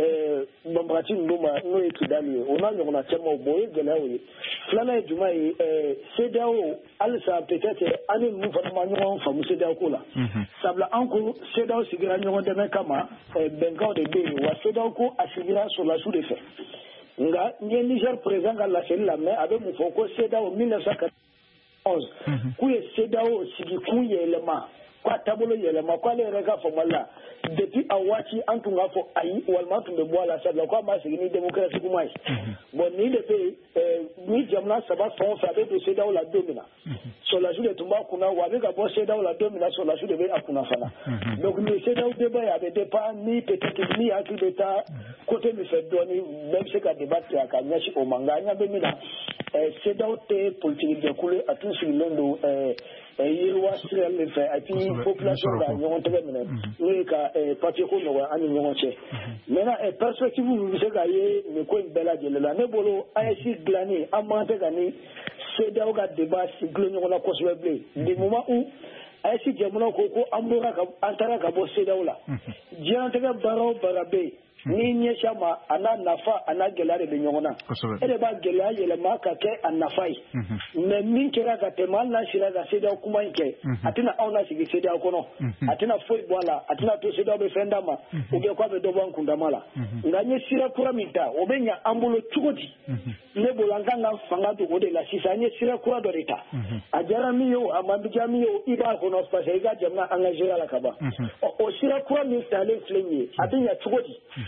banbagati ninnu ma n'o ye Kidali ye o n'a ɲɔgɔnna caman bon o ye gɛlɛyaw ye filanan ye jumɛn ye C E D E A O halisa peut-être an ni ninnu fana ma ɲɔgɔn faamu C E D E A O ko la sabula an ko C E D E A O sigira ɲɔgɔn dɛmɛ kama bɛnkanw de bɛ yen wa C E D E A O ko a sigira sɔrɔdasiw de fɛ nka n ye Niger président ka laseli lamɛn a bɛ mun fɔ ko C E D E A O mille neuf cent quatre-vingt-onze k'u ye C E D E A O sigi kun yɛlɛma k'a taabolo yɛlɛma k'ale yɛrɛ ka faamuya la depuis a waati an tun k'a fɔ ayi walima an tun bɛ bɔ a la sabula k'a ma sigi ni démocratie kuma ye bon nin de bɛ yen ni jamana saba fɛn o fɛn a bɛ don C E D E A O la don min na sɔrɔdasiw de tun b'a kunna wa a bɛ ka bɔ C E D E A O la don min na sɔrɔdasiw de bɛ a kunna fana donc nin C E D E A O débat ye a bɛ dépend ni peut-être ni hakili bɛ taa côté min fɛ dɔɔni bɛɛ bɛ se ka débat kɛ a ka ɲɛsin o ma nka an ɲɛ bɛ min na C E D E A O tɛ politique jɛkulu ye a tun sigilen don yiriwa sira min fɛ a ti population ka ɲɔgɔn tɛgɛ minɛ n'o ye ka papier ko nɔgɔya an ni ɲɔgɔn cɛ maintenant perspective min bɛ se ka ye nin ko in bɛɛ lajɛlen la ne bolo A E S dilanni an man tɛ ka ni C E D E A O ka débat gulon ɲɔgɔn na kosɛbɛ bilen du moment où A E S jamanaw ko ko an bɔra ka an taara ka bɔ C E D E A O la diɲɛlatigɛ baara o baara bɛ yen ni ɲɛsiya ma a n'a nafa a n'a gɛlɛya de bɛ ɲɔgɔn na e de b'a gɛlɛya yɛlɛma ka kɛ a nafa ye mais min kɛra ka tɛmɛ hali n'a sera ka C E D E A O kuma in kɛ a tɛna anw lasigi C E D E A O kɔnɔ a tɛna foyi bɔ a la a tɛna to C E D E A O bɛ fɛn d'a ma ou bien k'a bɛ dɔ bɔ an kundama la nka n ye sira kura min ta o bɛ ɲɛ an bolo cogo di ne bolo an kan ka fanga don o de la sisan an ye sira kura dɔ de ta a diyara min ye o a man diya min ye o i b'a kɔnɔ parce que i ka jamana engagé la ka ban o sira kura min talen filɛ nin ye a bɛ ɲɛ cogo di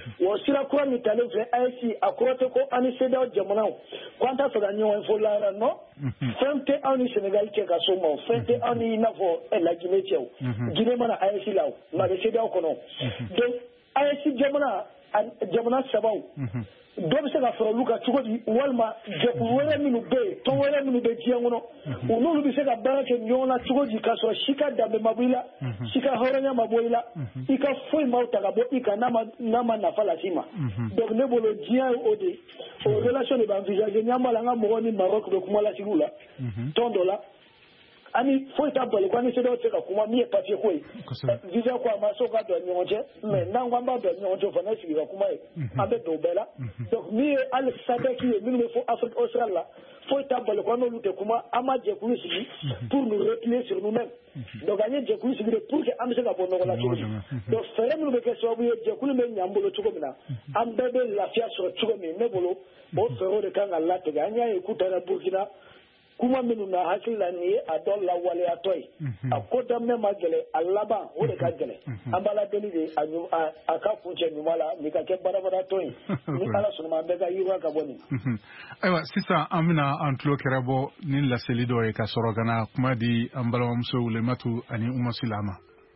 wo sira kura mi talen filɛ A E S a kɔrɔ tɛ ko an ni C D A O jamanaw ko an t'a fɛ ka ɲɔgɔn fɔ lara non fɛn tɛ anw ni Sénégal cɛ ka so ma o fɛn tɛ anw ni i n'a fɔ la Guinée cɛ o Guinée mana A E S la o nka a bɛ C D A O kɔnɔ donc A E S jamana jamana sabaw dɔ bɛ se ka fara olu kan cogo di walima jɛkulu wɛrɛ minnu bɛ yen tɔn wɛrɛ minnu bɛ diɲɛ kɔnɔ u n'olu bɛ se ka baara kɛ ɲɔgɔn na cogo di k'a sɔrɔ si ka danbe ma bɔ i la si ka hɔrɔnya ma bɔ i la i ka foyi ma ta ka bɔ i kan n'a ma n'a ma nafa las'i ma donc ne bolo diɲɛ ye o de o relation de bɛ envisager n'an b'a la an ka mɔgɔw ni Maroc bɛ kuma lasigi u la tɔn dɔ la ani foyi t'a bali ko ani C D A O tɛ ka kuma min ye papier ko ye visa ko a ma so ka don ɲɔgɔn cɛ mais n'an ko an b'a don ɲɔgɔn cɛ fana sigi ka kuma ye an bɛ don bɛɛ la donc min ye hali SADC ye minnu bɛ fɔ Afrique australe la foyi t'a bali ko n'olu tɛ kuma an ma jɛkulu sigi pour nous replier sur nous-mêmes donc an ye jɛkulu sigi de pour que an bɛ se ka bɔ nɔgɔ la cogo di donc fɛɛrɛ minnu bɛ kɛ sababu ye jɛkulu bɛ ɲɛ an bolo cogo min na an bɛɛ bɛ lafiya sɔrɔ cogo min ne bolo o fɛɛrɛw de kan ka latigɛ an y'a ye k'u taara Burkina kuma minnu na hakili la nin ye a dɔ lawaleyatɔ ye a ko daminɛ ma gɛlɛ a laban o de ka gɛlɛ an b'a la deli de a ka kuncɛ ɲuman la nin ka kɛ barabaratɔ ye ni Ala sɔnna an bɛɛ ka yiriwa ka bɔ nin ayiwa sisan an bɛna an tulo kɛrɛ bɔ ni laseli dɔ ye ka sɔrɔ ka na kuma di an balimamuso Wulematu ani Umu Silama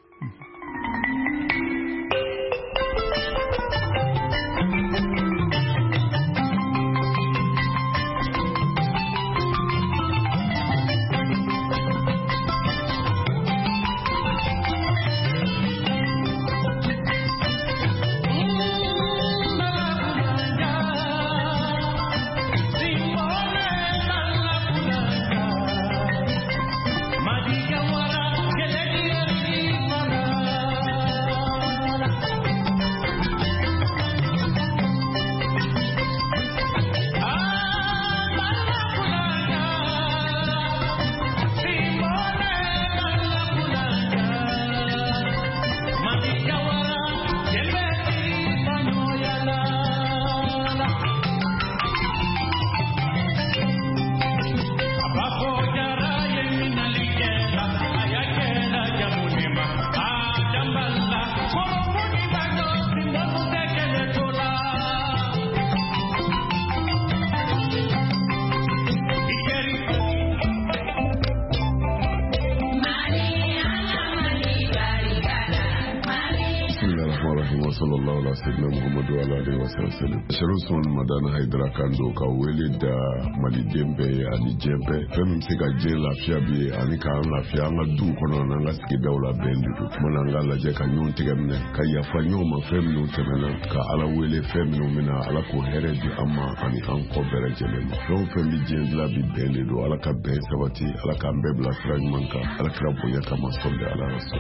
sallallahu alaihi wasallam Muhammadu alaihi wasallam shirin sun madana haidara kan doka wele da mali dembe ani jembe fɛn min se ka diɲɛ lafiya bi ani ka an lafiya an ka du kɔnɔ n'an ka sigidaw la bɛn de don kuma na an ka lajɛ ka ɲɔgɔn tigɛ minɛ ka yafa ɲɔgɔn ma fɛn minnu tɛmɛna ka ala wele fɛn minnu mina ala k'o hɛrɛ di an ma ani an kɔ bɛɛ lajɛlen ma fɛn o fɛn bi diɲɛ dilan bi bɛn de don ala ka bɛn sabati ala k'an bɛɛ bila sira ɲuman kan ala kira bonya kama sɔli ala rasul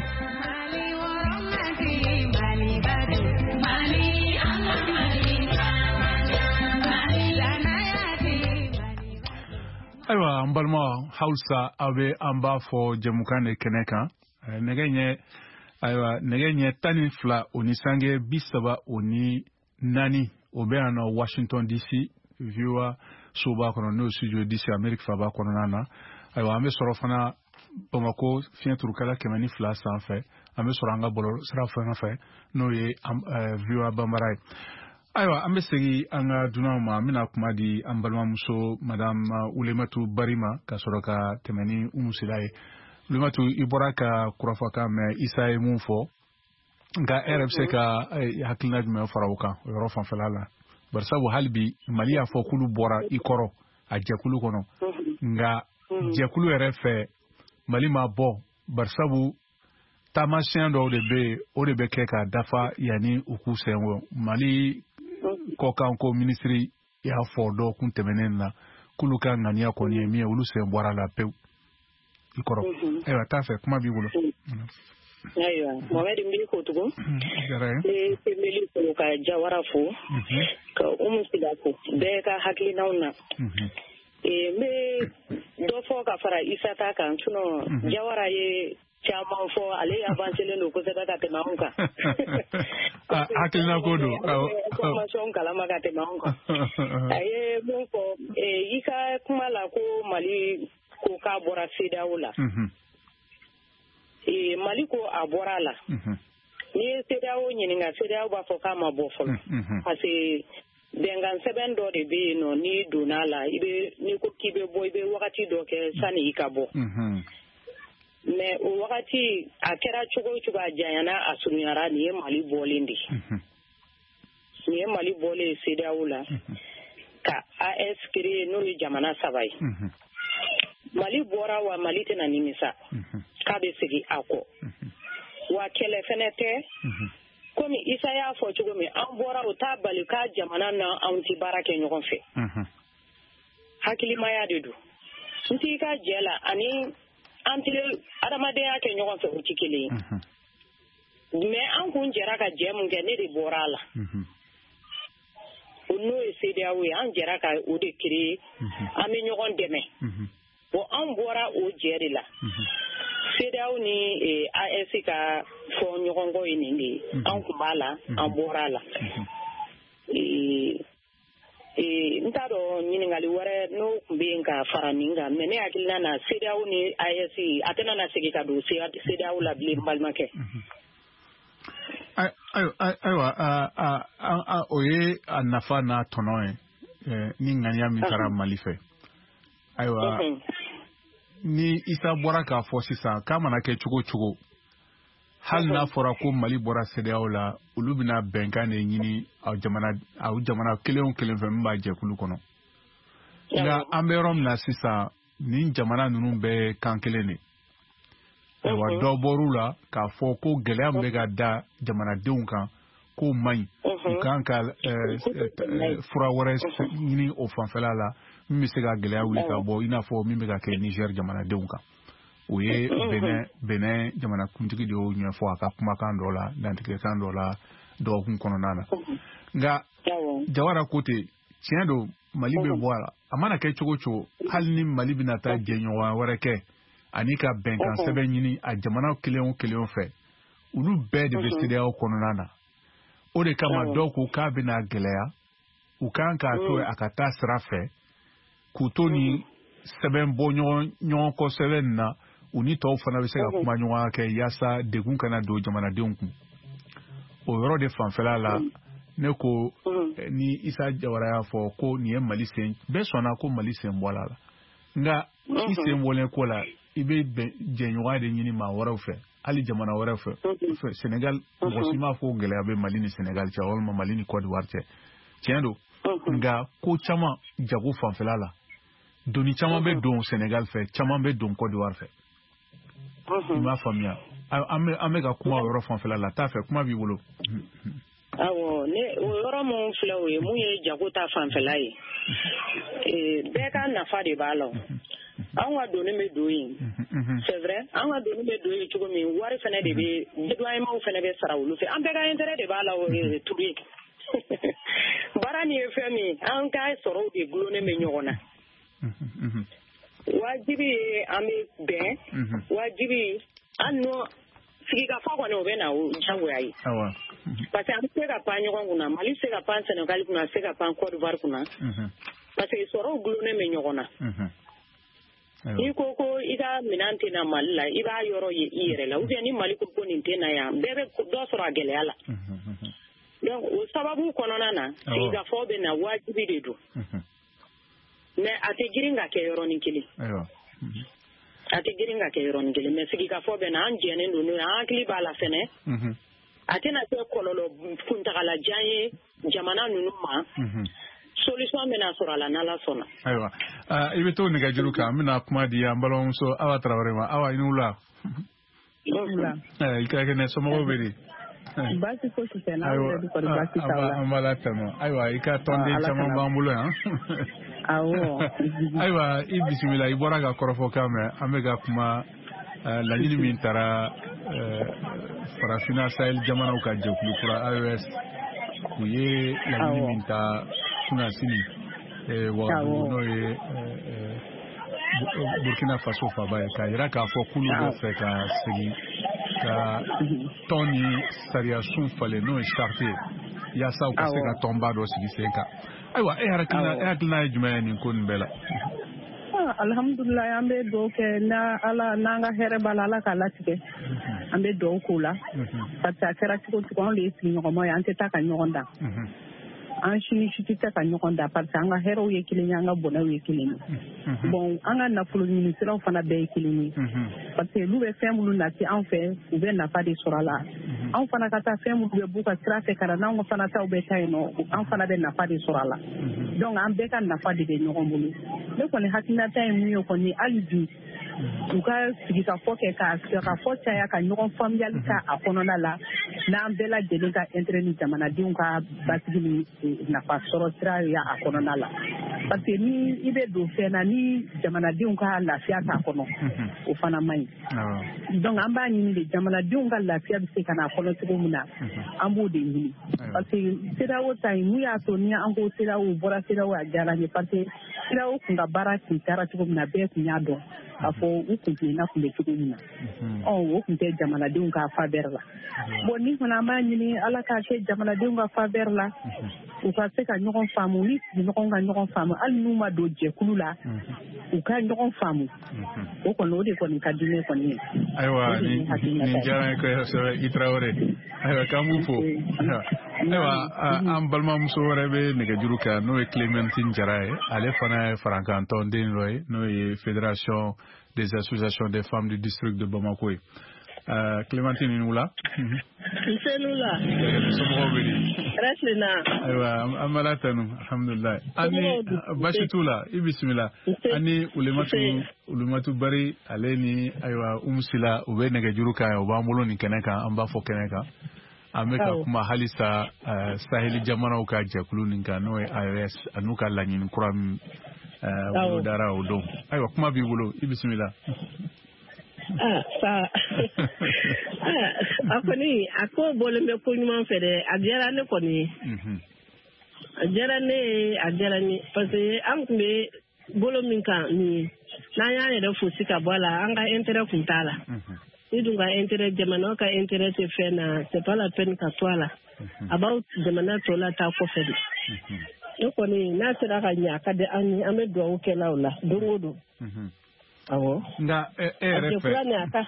ayiwa an balima hausa aw bɛ an b'a fɔ jɛmukan de kɛnɛ kan nɛgɛ ɲɛ ayiwa nɛgɛ ɲɛ tan ni fila o ni sange bi saba o ni naani o bɛ yan nɔ Washington D C V O A soba kɔnɔ n'o ye studio D C Amerique faba kɔnɔna na ayiwa an bɛ sɔrɔ fana Bamako fiɲɛ turukala kɛmɛ ni fila sanfɛ an bɛ sɔrɔ an ka bɔlɔ sira fɛn fɛ n'o ye V O A Bambara ye ayiwa an bɛ segin an ka dunanw ma an bɛna kuma di an balimamuso madame Wulematu Barima ka sɔrɔ ka tɛmɛ ni Umu Sila ye Wulematu i bɔra ka kurafakan mɛn Isa ye mun fɔ nka e yɛrɛ bɛ se ka hakilina jumɛn fara o kan o yɔrɔ fanfɛla la bari sabu hali bi Mali y'a fɔ k'olu bɔra i kɔrɔ a jɛkulu kɔnɔ nka jɛkulu yɛrɛ fɛ Mali ma bɔ bari sabu taamasiyɛn dɔw de bɛ yen o de bɛ kɛ ka dafa yanni u k'u sen bɔ Mali kɔkan ko minisiri y'a fɔ dɔgɔkun tɛmɛnen na k'olu ka ŋaniya kɔni ye min ye olu sen bɔra la pewu i kɔrɔ ayiwa t'a fɛ kuma b'i bolo ayiwa Mohamed n b'i fo tugun n bɛ Sembeli fo ka Jawara fo ka Umu Sila fo bɛɛ ka hakilinaw na n bɛ dɔ fɔ ka fara Isa ta kan sinon Jawara ye caman fɔ ale avancelen don kosɛbɛ ka tɛmɛ anw kan hakilina ko don information kalama ka tɛmɛ anw kan a ye mun fɔ i ka kuma la ko Mali ko k'a bɔra C D A O la Mali ko a bɔra la ni CEDEAO ɲininka CEDEAO b'a fɔ k'a ma bɔ fɔlɔ parce que bɛnkan sɛbɛn dɔ de bɛ yen nɔ n'i donna la i bɛ n'i ko k'i bɛ bɔ i bɛ wagati dɔ kɛ sani i ka bɔ mais o wagati a kɛra cogo o cogo a janyana a surunyara nin ye Mali bɔlen de ye nin ye Mali bɔlen ye CEDEAO la ka A E S créer n'o ye jamana saba ye Mali bɔra wa Mali tɛna nimisa k'a bɛ segin a kɔ wa kɛlɛ fɛnɛ tɛ komi Isa y'a fɔ cogo min an bɔra o t'a bali k'a jamana na anw tɛ baara kɛ ɲɔgɔn fɛ hakilimaya de don n t'i ka jɛ la ani an tɛ adamadenya kɛ ɲɔgɔn fɛ o tɛ kelen ye mais an kun jɛra ka jɛ mun kɛ ne de bɔra a la o n'o ye CEDEAO ye an jɛra ka o de créer an bɛ ɲɔgɔn dɛmɛ bon an bɔra o jɛ de la CEDEAO ni A E S ka fɔ ɲɔgɔnkɔ ye nin de ye an kun b'a la an bɔra a la n t'a dɔn ɲininkali wɛrɛ n'o tun bɛ yen ka fara nin kan mais ne hakilina na CEDEAO ni A E S a tɛna na segin ka don CEDEAO la bilen n balimakɛ. Ayiwa o ye a nafa n'a tɔnɔ ye ni ŋaniya min taara Mali fɛ ayiwa ni Isa bɔra k'a fɔ sisan k'a mana kɛ cogo cogo hali n'a fɔra ko Mali bɔra CEDEAO la olu bɛna bɛnkan de ɲini aw jamana aw jamana kelen o kelen fɛ min b'a jɛkulu kɔnɔ nka an bɛ yɔrɔ min na sisan nin jamana ninnu bɛɛ ye kan kelen de ayiwa dɔ bɔr'u la k'a fɔ ko gɛlɛya min bɛ ka da jamanadenw kan k'o man ɲi u kan ka fura wɛrɛ ɲini o fanfɛla la min bɛ se ka gɛlɛya wuli ka bɔ i n'a fɔ min bɛ ka kɛ Niger jamanadenw kan o ye Benin Benin jamanakuntigi de y'o ɲɛfɔ a ka kumakan dɔ la dantigɛkan dɔ la dɔgɔkun kɔnɔna na nka Jawara ko ten tiɲɛ don Mali bɛ bɔ a la a mana kɛ cogo cogo hali ni Mali bɛna taa jɛɲɔgɔnya wɛrɛ kɛ ani ka bɛnkan sɛbɛn ɲini a jamana kelen o kelen fɛ olu bɛɛ de bɛ CEDEAO kɔnɔna na o de kama dɔw ko k'a bɛna gɛlɛya u kan k'a to a ka taa sira fɛ k'u to ni sɛbɛn bɔ ɲɔgɔn kɔ sɛbɛn na u ni tɔw fana bɛ se ka kuma ɲɔgɔn kɛ yaasa degun kana don jamanadenw kun o yɔrɔ de fanfɛla la ne ko ni Isa Jawara y'a fɔ ko nin ye Mali sen bɛɛ sɔnna ko Mali sen bɔ la nka i sen bɔlen ko la i bɛ jɛɲɔgɔnya de ɲini maa wɛrɛw fɛ hali jamana wɛrɛ fɛ Senegal mɔgɔ si m'a fɔ gɛlɛya bɛ Mali ni Senegal cɛ walima Mali ni Côte d'Ivoire cɛ tiɲɛ don nka ko caman jago fanfɛla la doni caman bɛ don Senegal fɛ caman bɛ don Côte d'Ivoire fɛ i m'a faamuya an bɛ ka kuma o yɔrɔ fanfɛla la t'a fɛ kuma b'i bolo. Awɔ ne o yɔrɔ mun filɛ o ye mun ye jago ta fanfɛla ye bɛɛ ka nafa de b'a la an ka doni bɛ don yen c'est vrai an ka doni bɛ don yen cogo min wari fana de bɛ dédoyennements fana bɛ sara olu fɛ an bɛɛ ka intérêt de b'a la tugu ye baara nin ye fɛn min an ka sɔrɔw de gulonnen bɛ ɲɔgɔn na wajibi ye an bɛ bɛn wajibi an n'o sigikafɔ kɔni o bɛ na o diyagoya ye parce que an bɛ se ka pan ɲɔgɔn kunna Mali bɛ se ka pan Senegal kunna a bɛ se ka pan Côte d'Ivoire kunna parce que sɔrɔw gulonnen bɛ ɲɔgɔn na n'i ko ko i ka minɛn tɛ na Mali la i b'a yɔrɔ ye i yɛrɛ la ou bien ni Mali ko ko nin tɛ na yan bɛɛ bɛ dɔ sɔrɔ a gɛlɛya la donc o sababu kɔnɔna na sigikafɔ bɛ na wajibi de don mais a tɛ girin ka kɛ yɔrɔnin kelen a tɛ girin ka kɛ yɔrɔnin kelen mais sigikafɔ bɛ na an jɛnnen don n'o ye an hakili b'a la fɛnɛ a tɛna kɛ kɔlɔlɔ kuntagalajan ye jamana ninnu ma solution bɛna sɔrɔ a la n'Ala sɔnna. Ayiwa i bɛ to nɛgɛjuru kan an bɛna kuma di an balimamuso Awa Tarawele ma Awa i ni wula. I ka kɛnɛ somɔgɔw bɛ di. Baasi fosi tɛ n'aw yɛrɛ de kɔni baasi t'aw la. An b'a la tɛmɛ ayiwa i ka tɔnden caman b'an bolo yan. Awɔ. Ayiwa i bisimila i bɔra ka kɔrɔfɔkan mɛn an bɛ ka kuma laɲini min taara farafinna Sahel jamanaw ka jɛkulu kura A E S u ye laɲini min ta kunna sini Wagadugu n'o ye Burkina Faso faba ye k'a jira k'a fɔ k'olu bɛ fɛ ka segin ka tɔn ni sariyasun falen n'o ye charte ye yaasa u ka se ka tɔnba dɔ sigi sen kan ayiwa e hakilina ye jumɛn ye nin ko nin bɛɛ la. alhamdulillah an bɛ dugawu kɛ na ala n'an ka hɛrɛ b'a la ala k'a latigɛ an bɛ dugawu k'o la parce que a kɛra cogo cogo anw de ye sigiɲɔgɔnma ye an tɛ taa ka ɲɔgɔn dan an si ni si tɛ taa ka ɲɔgɔn dan parce que an ka hɛrɛw ye kelen ye an ka bɔnɛw ye kelen ye bon an ka nafolo ɲini siraw fana bɛɛ ye kelen ye parce que olu bɛ fɛn minnu nati an fɛ u bɛ nafa de sɔrɔ a la anw fana ka taa fɛn minnu bɛ b'u ka sira fɛ ka na n'anw fana taw bɛ taa yen nɔ an fana bɛ nafa de sɔrɔ a la donc an bɛɛ ka nafa de bɛ ɲɔgɔn bolo ne kɔni hakilinata ye mun ye kɔni hali bi u ka sigikafɔ kɛ ka sigikafɔ caya ka ɲɔgɔn faamuyali ka a kɔnɔna la n'an bɛɛ lajɛlen ka intérêt ni jamanadenw ka basigi ni nafa sɔrɔ sira ye a kɔnɔna la parce que ni i bɛ don fɛn na ni jamanadenw ka lafiya t'a kɔnɔ o fana man ɲi donc an b'a ɲini de jamanadenw ka lafiya bɛ se ka na kɔnɔ cogo min na an b'o de ɲini parce que C E D E A O ta yen mun y'a to ni an ko C E D E A O bɔra C E D E A O a diyara n ye parce que C E D E A O kun ka baara kun taara cogo min na bɛɛ kun y'a dɔn k'a fɔ u kun tilenna kun bɛ cogo min na ɔ o kun tɛ jamanadenw ka faveur la bon ni fana an b'a ɲini ala k'a kɛ jamanadenw ka faveur la u ka se ka ɲɔgɔn faamu ni sigiɲɔgɔnw ka ɲɔgɔn faamu hali n'u ma don jɛkulu la u ka ɲɔgɔn faamu o kɔni o de kɔni ka di ne kɔni ye ayiwa nin diyara n ye kosɛbɛ i Tarawele ayiwa k'an b'u fo ayiwa an balimamuso wɛrɛ bɛ nɛgɛjuru kan n'o ye Clémentine Jara ye ale fana ye farankantɔn den dɔ ye n'o ye Fédération des associations des femmes du district de Bamako ye Clémentine i ni wula nse n'u la somɔgɔw bɛ di rɛsina ayiwa an bala tanu alhamdulillah ani basi t'u la i bisimila ani ulematu ulematu bari ale ni ayiwa umusila u bɛ nɛgɛjuru kan u b'an bolo nin kɛnɛ kan an b'a fɔ kɛnɛ kan an bɛ ka kuma halisa saheli jamanaw ka jɛkulu nin kan n'o ye A E S an'u ka laɲini kura min bolodara o don ayiwa kuma b'i bolo i bisimila ah sa a kɔni a ko bɔlen bɛ ko ɲuman fɛ dɛ a diyara ne kɔni a diyara ne ye a diyara n ye parce que an tun bɛ bolo min kan nin ye n'an y'an yɛrɛ fosi ka bɔ a la an ka intérêt kun t'a la ni dun ka intérêt jamana ka intérêt tɛ fɛn na c'est pas la peine ka to a la a b'aw jamana tɔ la taa kɔfɛ de ne kɔni n'a sera ka ɲɛ a ka di an ye an bɛ dugawu kɛla o la don o don awɔ nka e yɛrɛ fɛ jɛkura ni a ka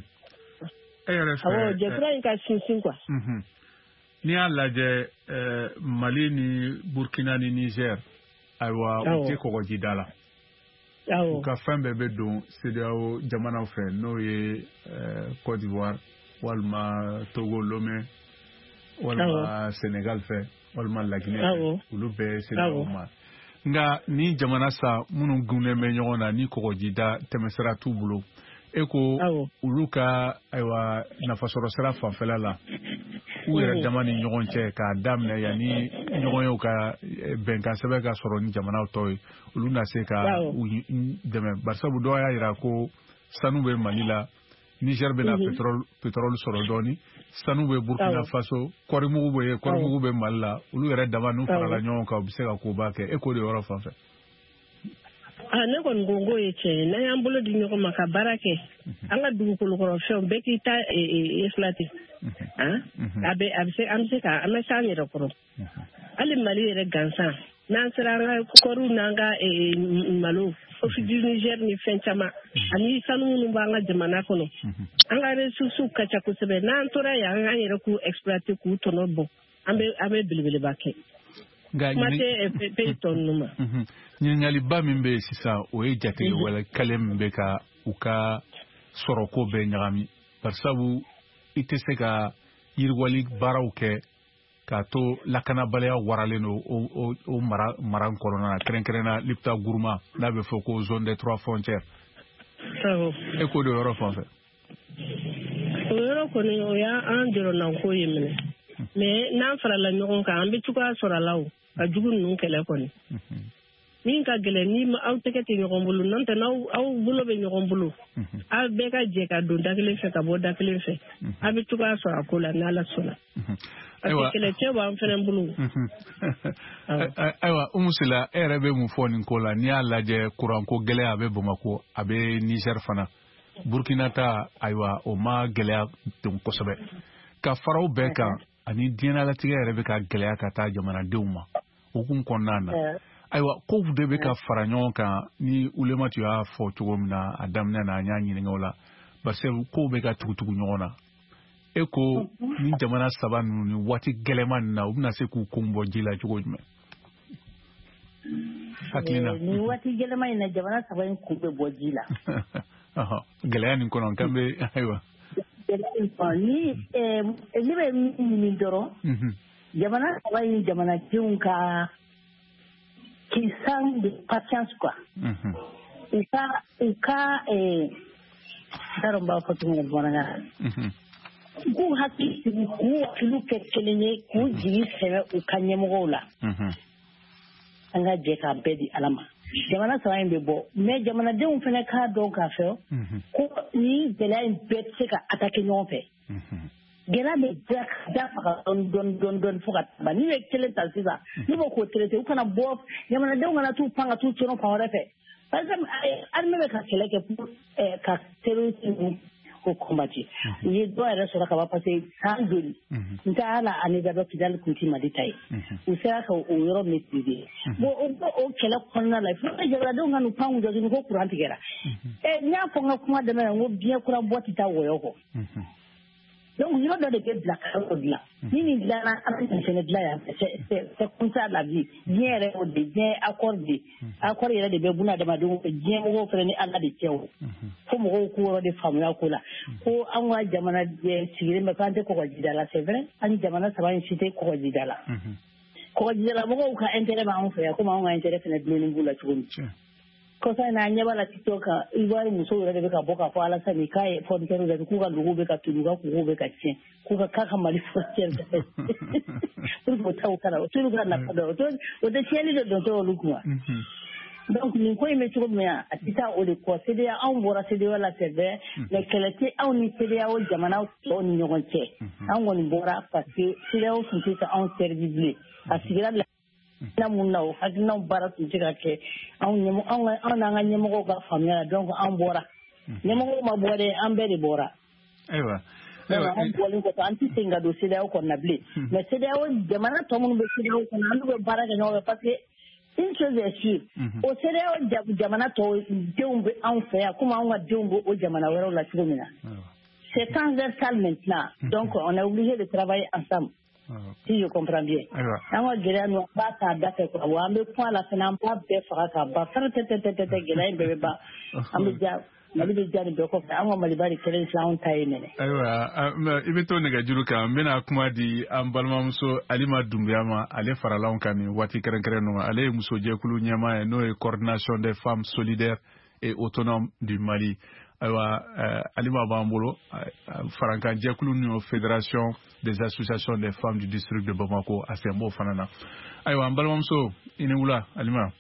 e yɛrɛ fɛ awɔ jɛkura in ka sinsin quoi n'i y'a lajɛ Mali ni Burkina ni Niger ayiwa u tɛ kɔgɔjida la u ka fɛn bɛɛ bɛ don C E D E A O jamanaw fɛ n'o ye Côte d'Ivoire walima Togo Lomé walima Sénégal fɛ walima Laginɛ fɛ olu bɛɛ ye C E D E A O ma nka ni jamana sa minnu gunnen bɛ ɲɔgɔn na ni kɔgɔjida tɛmɛsira t'u bolo e ko olu ka ayiwa nafasɔrɔ sira fanfɛla la u yɛrɛ dama ni ɲɔgɔn cɛ k'a daminɛ yanni ɲɔgɔn yew ka bɛnkan sɛbɛn ka sɔrɔ ni jamanaw tɔw ye olu na se ka u dɛmɛ barisabu dɔw y'a jira ko sanu bɛ Mali la Niger bɛna pétrole pétrole sɔrɔ dɔɔni sanu bɛ Burkina Faso kɔrimugu bɛ kɔrimugu bɛ Mali la olu yɛrɛ dama n'u farala ɲɔgɔn kan u bɛ se ka koba kɛ e k'o de yɔrɔ fan fɛ ah ne kɔni ko ngo ye tiɲɛ ye n'an y'an bolo di ɲɔgɔn ma ka baara kɛ an ka dugukolokɔrɔ fɛnw bɛɛ k'i ta exploité a bɛ a bɛ se an bɛ se ka an bɛ se an yɛrɛ kɔrɔ hali Mali yɛrɛ gansan n'an sera an ka kɔriw n'an ka malo office du Niger ni fɛn caman ani sanu minnu b'an ka jamana kɔnɔ an ka ressources ka ca kosɛbɛ n'an tora yan an k'an yɛrɛ k'u exploité k'u tɔnɔ bɔ an bɛ an bɛ belebeleba kɛ kuma tɛ pays tɔ ninnu ma ɲininkaliba min bɛ yen sisan o ye jatigɛ wɛrɛ kɛlɛ min bɛ ka u ka sɔrɔko bɛɛ ɲagami barisabu i tɛ se ka yiriwali baaraw kɛ k'a to lakanabaliya waralen don o mara mara kɔnɔna na kɛrɛnkɛrɛnna Lipta Gourma n'a bɛ fɔ ko zone des trois frontières e k'o de yɔrɔ fan fɛ o yɔrɔ kɔni o y'an jɔrɔnako ye minɛ mais n'an farala ɲɔgɔn kan an bɛ cogoya sɔrɔ a la o ka jugu ninnu kɛlɛ kɔni min ka gɛlɛn ni aw tɛgɛ tɛ ɲɔgɔn bolo n'o tɛ n'aw bolo bɛ ɲɔgɔn bolo aw bɛɛ ka jɛ ka don da kelen fɛ ka bɔ da kelen fɛ aw bɛ cogoya sɔrɔ a ko la ni Ala sɔnna parce que kɛlɛcɛ b'an fana bolo ayiwa Umusila e yɛrɛ bɛ mun fɔ nin ko la n'i y'a lajɛ kuranko gɛlɛya a bɛ Bamako a bɛ Niger fana Burkina ta ayiwa o ma gɛlɛya don kosɛbɛ ka faraw bɛɛ kan ani diɲɛlatigɛ yɛrɛ bɛ ka gɛlɛya ka taa jamanadenw ma o kun kɔnɔna na ayiwa ko de bɛ ka fara ɲɔgɔn kan ni ulematu y'a fɔ cogo min na a daminɛ na an y'a ɲininka o la parce que ko bɛ ka tugutugu ɲɔgɔn na e ko ni jamana saba ninnu ni waati gɛlɛman nin na u bɛna se k'u kun bɔ ji la cogo jumɛn hakilina ni waati gɛlɛman in na jamana saba in kun bɛ bɔ ji la gɛlɛya nin kɔnɔ kan bɛ ayiwa ni ne bɛ min ɲini dɔrɔn jamana saba in jamanadenw ka qui sont de patience quoi. Mhm. U ka u ka eh daron ba ko tun bona na. Mhm. Ku hakki ku kilu ke kelenye ku jigi sɛbɛ u ka ɲɛmɔgɔw la. Mhm. An ka jɛ ka bɛɛ di Ala ma. Jamana saba in bɛ bɔ mais jamanadenw fana k'a dɔn k'a fɔ ko ni gɛlɛya in bɛɛ tɛ se ka attaquer ɲɔgɔn fɛ. Mhm. Gɛlɛya bɛ da da faga dɔɔni dɔɔni dɔɔni dɔɔni fo ka ban n'i ye kelen ta sisan n'i b'o k'o traité u kana bɔ jamanadenw kana t'u pan ka t'u cɔrɔ fan wɛrɛ fɛ par exemple armée bɛ ka kɛlɛ kɛ pour ka terrorisme ko combattre u ye dɔ yɛrɛ sɔrɔ ka ban parce que san joli n tɛ hali anniversaire Kidali kun ti Mali ta ye u sera ka o yɔrɔ maîtriser bon o kɛlɛ kɔnɔna la fo jamanadenw ka n'u pan u jɔ ko courant tigɛra n y'a fɔ n ka kuma daminɛ na n ko biɲɛ kura bɔ tɛ taa wɔyɔ kɔ. Donc, il y a des gens qui ont dit là. Ni ni là, c'est comme ça la vie. Bien réordé, bien accordé. Accordé, il y a des bébounas de madou, bien ou freiner à la détio. Comme au cours des femmes là, quoi. Ou à moi, Jamana, si me quand tu corridala, c'est vrai. Ani Jamana, ça va inciter corridala. Corridala, bon, on a intérêt à en faire. Comment on a intérêt à faire le niveau là, tu kosa na nyaba la titoka iwari muso yɛrɛ de bɛ ka bɔ k'a fɔ alasa ni k'a ye fɔnikɛlaw la k'u ka dugu bɛ ka tunu ka kungo bɛ ka tiɲɛ k'u ka k'a ka Mali frontière fɛ pour que o ta o kana o t'olu ka nafa dɔn o tɛ tiɲɛni de dɔn tɛ olu kun wa donc nin ko in bɛ cogo min a tɛ taa o de kɔ C D A anw bɔra C D A O la c'est vrai mais kɛlɛ tɛ anw ni C D A O jamana tɔw ni ɲɔgɔn cɛ an kɔni bɔra parce que C D A O tun tɛ ka anw servir bilen a sigira na mun na o hakilinaw baara tun tɛ ka kɛ anw anw n'an ka ɲɛmɔgɔw ka faamuya la donc an bɔra ɲɛmɔgɔw ma bɔ dɛ an bɛɛ de bɔra ayiwa an bɔlen kɔfɛ an tɛ segin ka don C D A O kɔnɔna bilen mais C D A O jamana tɔ minnu bɛ C D A O kɔnɔ an bɛ baara kɛ ɲɔgɔn fɛ parce que une chose est sûre o C D A O jamana tɔw denw bɛ anw fɛ yan komi anw ka denw bɛ o jamana wɛrɛw la cogo min na c'est transversal maintenant donc on est obligé de travailler ensemble. Si je comprends bien. An ka gɛlɛya ninnu b'a ta da fɛ quoi wa an bɛ kuma la fana an b'a bɛɛ faga ka ban fɛrɛ tɛ tɛ tɛ tɛ gɛlɛya in bɛɛ bɛ ban an bɛ ja Mali bɛ ja nin bɛɛ kɔfɛ an ka Maliba de kɛlen filɛ anw ta ye nɛnɛ. Ayiwa i bɛ to nɛgɛjuru kan n bɛna kuma di an balimamuso Alima Dunbiya ma ale farala anw kan nin waati kɛrɛnkɛrɛn ninnu ale ye musojɛkulu ɲɛmaa ye n'o ye coordination des femmes solidaires et autonomes du Mali. Ayiwa Alima b'an bolo farankan jɛkulu ni fédération des associations des femmes du district de Bamako a sen b'o fana na ayiwa an balimamuso i ni wula Alima.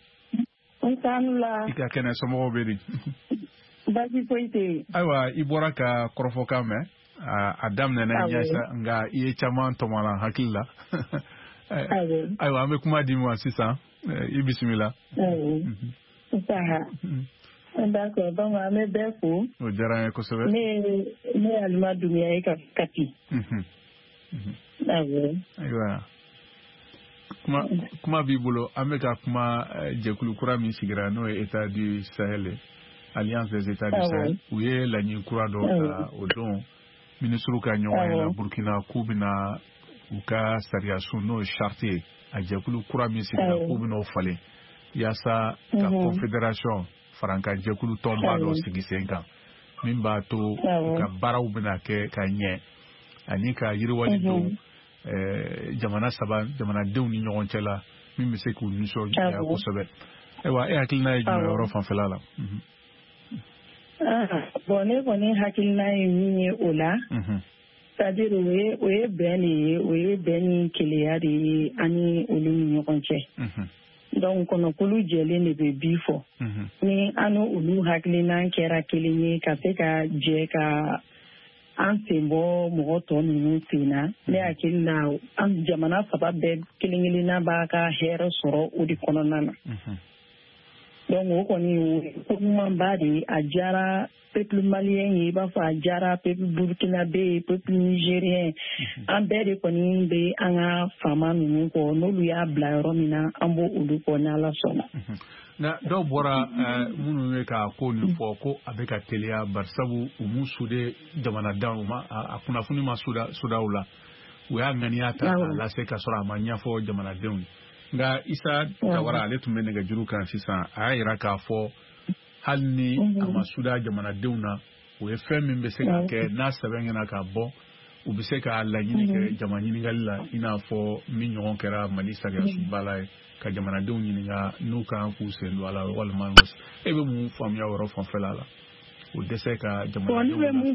n t'an la. i ka kɛnɛ somɔgɔw bɛ di. baasi foyi tɛ yen. ayiwa i bɔra ka kɔrɔfɔkan mɛn a daminɛna ɲɛsa nka i ye caman tɔmɔla hakili la. ayiwa an bɛ kuma di ma sisan i bisimila. D'accord, donc an bɛ bɛɛ fo. O diyara n ye kosɛbɛ. Ne ne ye Alima Dunbiya ye ka Kati. Awɔ. Ayiwa kuma kuma b'i bolo an bɛ ka kuma jɛkulu kura min sigira n'o ye État du Sahel Alliance des États du Sahel u ye laɲini kura dɔ ta o don minisiriw ka ɲɔgɔn ye la Burkina k'u bɛna u ka sariya sun n'o ye charte ye a jɛkulu kura min sigira k'u bɛna o falen yaasa ka confédération faranka jɛkulu tɔnba dɔ sigi sen kan min b'a to u ka baaraw bɛna kɛ ka ɲɛ ani ka yiriwali don jamana saba jamanadenw ni ɲɔgɔn cɛ la min bɛ se k'u nisɔndiya kosɛbɛ ayiwa e hakilina ye jumɛn yɔrɔ fanfɛla la. Bon ne kɔni hakilina ye min ye o la c'est-à-dire o ye o ye bɛn de ye o ye bɛn ni keleya de ye ani olu ni ɲɔgɔn cɛ. Donc kɔnɔkulu jɛlen de bɛ bi fɔ ni an olu hakilina kɛra kelen ye ka se ka jɛ ka an sen bɔ mɔgɔ tɔ ninnu sen na ne hakili la an jamana saba bɛɛ kelen kelenna b'a ka hɛrɛ sɔrɔ o de kɔnɔna na donc o kɔni ko ɲumanba de a diyara peuple malien ye i b'a fɔ a diyara peuple burkinabé peuple nigérien an bɛɛ de kɔni bɛ an ka faama ninnu kɔ n'olu y'a bila yɔrɔ min na an b'o olu kɔ ni Ala sɔnna. Na dɔw bɔra minnu ye ka ko nin fɔ ko a bɛ ka teliya bari sabu u m'u sude jamanadenw ma a kunnafoni ma suda u la u y'a ŋaniya ta k'a lase ka sɔrɔ a ma ɲɛfɔ jamanadenw ye nka Isa Jawara ale tun bɛ nɛgɛjuru kan sisan a y'a yira k'a fɔ hali ni a ma suda jamanadenw na o ye fɛn min bɛ se ka kɛ n'a sɛbɛnna ka bɔ u bɛ se ka laɲini kɛ jama ɲininkali la i n'a fɔ min ɲɔgɔn kɛra Mali Sariyasunba ye ka jamanadenw ɲininka n'u kan k'u sen don a la walima e bɛ mun faamuya o yɔrɔ fanfɛla la o dɛsɛ ka jamanadenw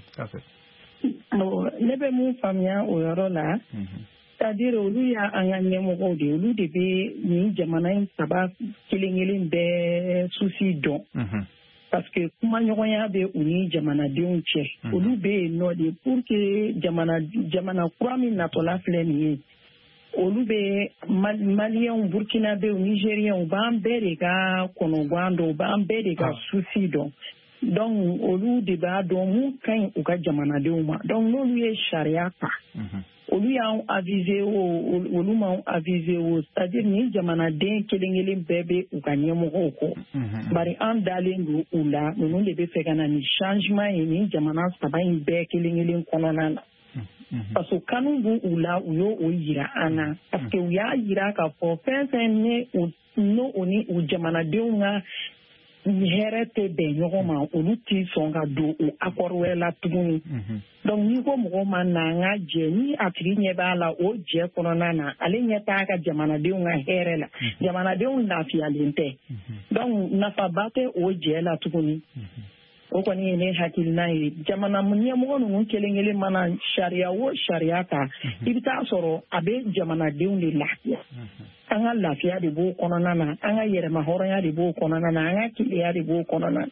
ne bɛ mun faamuya o yɔrɔ la c'est-à-dire olu y'a an ka ɲɛmɔgɔw de olu de bɛ nin jamana in saba kelen kelen bɛɛ susi dɔn parce que kumaɲɔgɔnya bɛ u ni jamanadenw cɛ olu bɛ yen nɔ de pour que jamana jamana kura min natɔla filɛ nin ye olu bɛ maliyɛnw burkinabéw nigériens u b'an bɛɛ de ka kɔnɔgan dɔn u b'an bɛɛ de ka susi dɔn donc olu de b'a dɔn mun ka ɲi u ka jamanadenw ma donc n'olu ye sariya ta olu y'an avisé o olu m'anw avisé o c'est-à-dire ni jamanaden kelen kelen bɛɛ bɛ u ka ɲɛmɔgɔw kɔ bari an dalen don u la ninnu de bɛ fɛ ka na ni changement ye ni jamana saba in bɛɛ kelen kelen kɔnɔna na parce que kanu b'u u la u y'o o yira an na parce que u y'a yira k'a fɔ fɛn fɛn ni n'o o ni u jamanadenw ka hɛrɛ tɛ bɛn ɲɔgɔn ma olu t'i sɔn ka don o accord wɛrɛ la tuguni donc n'i ko mɔgɔ ma na an ka jɛ ni a tigi ɲɛ b'a la o jɛ kɔnɔna na ale ɲɛ t'a ka jamanadenw ka hɛrɛ la jamanadenw lafiyalen tɛ donc nafaba tɛ o jɛ la tuguni o kɔni ye ne hakilina ye jamana ɲɛmɔgɔ ninnu kelen kelen mana sariya o sariya ta i bɛ taa sɔrɔ a bɛ jamanadenw de lafiya an ka lafiya de b'o kɔnɔna na an ka yɛrɛma hɔrɔnya de b'o kɔnɔna na an ka keleya de b'o kɔnɔna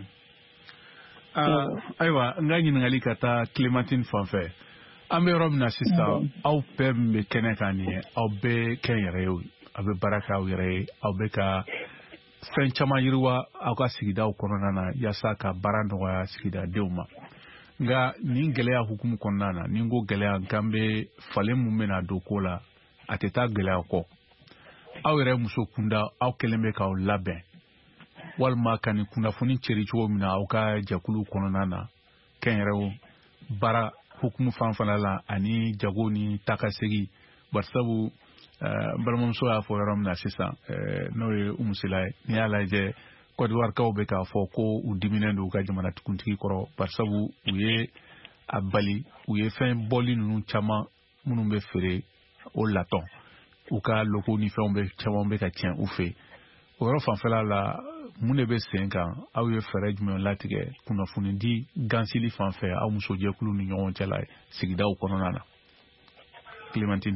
na. Ayiwa n ka ɲininkali ka taa Clémentine fan fɛ an bɛ yɔrɔ min na sisan aw bɛɛ min bɛ kɛnɛ kan nin ye aw bɛɛ kɛ n yɛrɛ ye aw bɛ baara kɛ aw yɛrɛ ye aw bɛ ka fɛn caman yiriwa aw ka sigidaw kɔnɔna na yaasa ka baara nɔgɔya sigidadenw ma nka nin gɛlɛya hukumu kɔnɔna na ni n ko gɛlɛya nkan bɛ falen mun bɛna don ko la a tɛ taa gɛlɛya kɔ aw yɛrɛ muso kunda aw kɛlen bɛ k'aw labɛn walima ka nin kunnafoni cɛri cogo min na aw ka jɛkulu kɔnɔna na kɛnyɛrɛw baara hukumu fan fana la ani jago ni takasegi barisabu balimamuso y'a fɔ yɔrɔ min na sisan n'o ye Umusila ye n'i y'a lajɛ Côte d'Ivoirekaw bɛ k'a fɔ ko u diminen don u ka jamanatukuntigi kɔrɔ barisabu u ye a bali u ye fɛn bɔli ninnu caman minnu bɛ feere o latɔn u ka loko ni fɛnw bɛ caman bɛ ka tiɲɛ u fɛ o yɔrɔ fanfɛla la mun de bɛ sen kan aw ye fɛɛrɛ jumɛn latigɛ kunnafoni di gansili fan fɛ aw muso jɛkulu ni ɲɔgɔn cɛ la sigidaw kɔnɔna na Clémentine.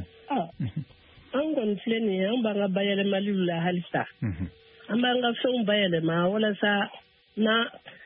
An kɔni filɛ nin ye an b'an ka bayɛlɛmaliw la halisa an b'an ka fɛnw bayɛlɛma walasa na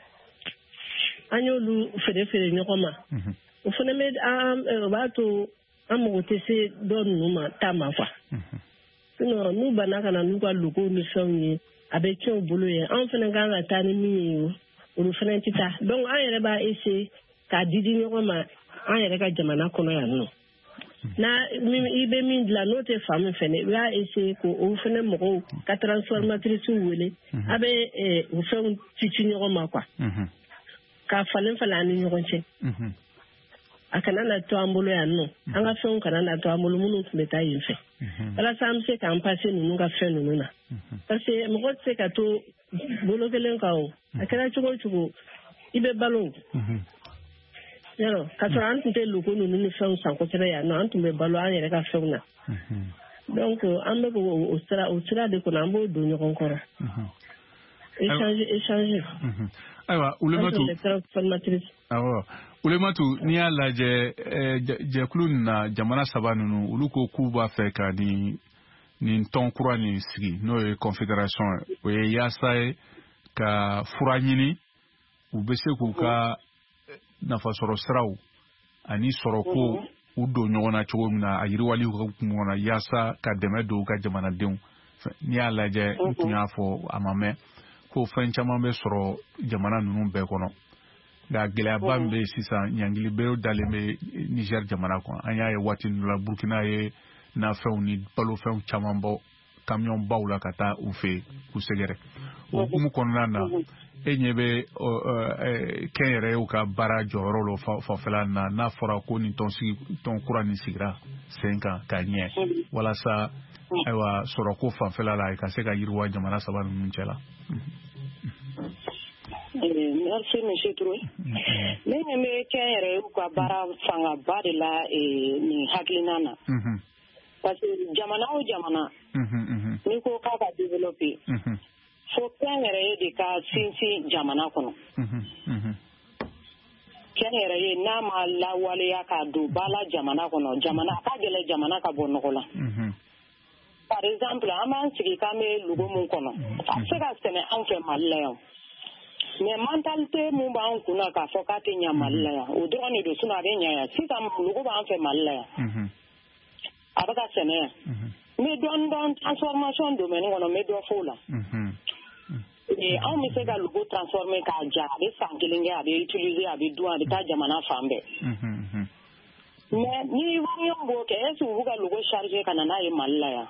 an y'olu feere feere ɲɔgɔn ma o fana bɛ o b'a to an mago tɛ se dɔ ninnu ma ta ma fa sinon n'u banna ka na n'u ka logo ni fɛnw ye a bɛ tiɲɛ u bolo ye an fana kan ka taa ni min ye olu fana tɛ taa donc an yɛrɛ b'a essayer k'a di di ɲɔgɔn ma an yɛrɛ ka jamana kɔnɔ yan nɔ na i bɛ min dilan n'o tɛ faamu fɛnɛ i b'a essayer ko o fɛnɛ mɔgɔw ka transformatrice wele a bɛ o fɛnw ci ci ɲɔgɔn ma quoi ka falen falen an ni ɲɔgɔn cɛ a kana na to an bolo yan nɔ an ka fɛnw kana na to an bolo minnu tun bɛ taa yen fɛ walasa an bɛ se k'an pase ninnu ka fɛn ninnu na parce que mɔgɔ tɛ se ka to bolo kelen kan o a kɛra cogo o cogo i bɛ balo yɔrɔ ka sɔrɔ an tun tɛ logo ninnu ni fɛnw san kosɛbɛ yan nɔ an tun bɛ balo an yɛrɛ ka fɛnw na donc an bɛ o sira o sira de kɔnɔ an b'o don ɲɔgɔn kɔrɔ échanger échanger. Ayiwa Ulematu awɔ Ulematu n'i y'a lajɛ jɛkulu nin na jamana saba ninnu olu ko k'u b'a fɛ ka nin nin tɔn kura nin sigi n'o ye confédération o ye yaasa ye ka fura ɲini u bɛ se k'u ka nafasɔrɔ siraw ani sɔrɔko u don ɲɔgɔn na cogo min na a yiriwaliw ka kun kɔnɔ yaasa ka dɛmɛ don u ka jamanadenw ni y'a lajɛ n tun y'a fɔ a ma mɛn ko fɛn caman bɛ sɔrɔ jamana ninnu bɛɛ kɔnɔ nka gɛlɛyaba min bɛ yen sisan ɲangili berew dalen bɛ Niger jamana kɔnɔ an y'a ye waati ninnu la Burkina ye nafɛnw ni balofɛnw caman bɔ camion baw la ka taa u fɛ k'u sɛgɛrɛ o hukumu kɔnɔna na e ɲɛ bɛ kɛnyɛrɛyew ka baara jɔyɔrɔ la fanfɛla na n'a fɔra ko nin tɔnsigi tɔn kura nin sigira sen kan ka ɲɛ walasa ayiwa sɔrɔko fanfɛla la ka se ka yiriwa jamana saba ninnu cɛ la. Merci monsieur Touré. Ne ɲɛ bɛ kɛnyɛrɛyew ka baara fangaba de la nin hakilina na. Parce que jamana o jamana n'i ko k'a ka développer fo kɛnyɛrɛye de ka sinsin jamana kɔnɔ. Kɛnyɛrɛye n'a ma lawaleya ka don ba la jamana kɔnɔ jamana a ka gɛlɛn jamana ka bɔ nɔgɔ la. Par exemple an b'an sigi k'an bɛ logo mun kɔnɔ a bɛ se ka sɛnɛ anw fɛ Mali la yan mais mentalité mun b'an kunna k'a fɔ k'a tɛ ɲɛ Mali la yan o dɔrɔn de don sinon a bɛ ɲɛ yan sisan logo b'an fɛ Mali la yan a bɛ ka sɛnɛ yan n bɛ dɔɔni dɔn transformation domaine kɔnɔ n bɛ dɔ f'o la anw bɛ se ka logo transformer k'a ja a bɛ san kelen kɛ a bɛ utiliser a bɛ dun a bɛ taa jamana fan bɛɛ mais ni Ivoirien b'o kɛ est-ce que u b'u ka logo charger ka na n'a ye Mali la yan.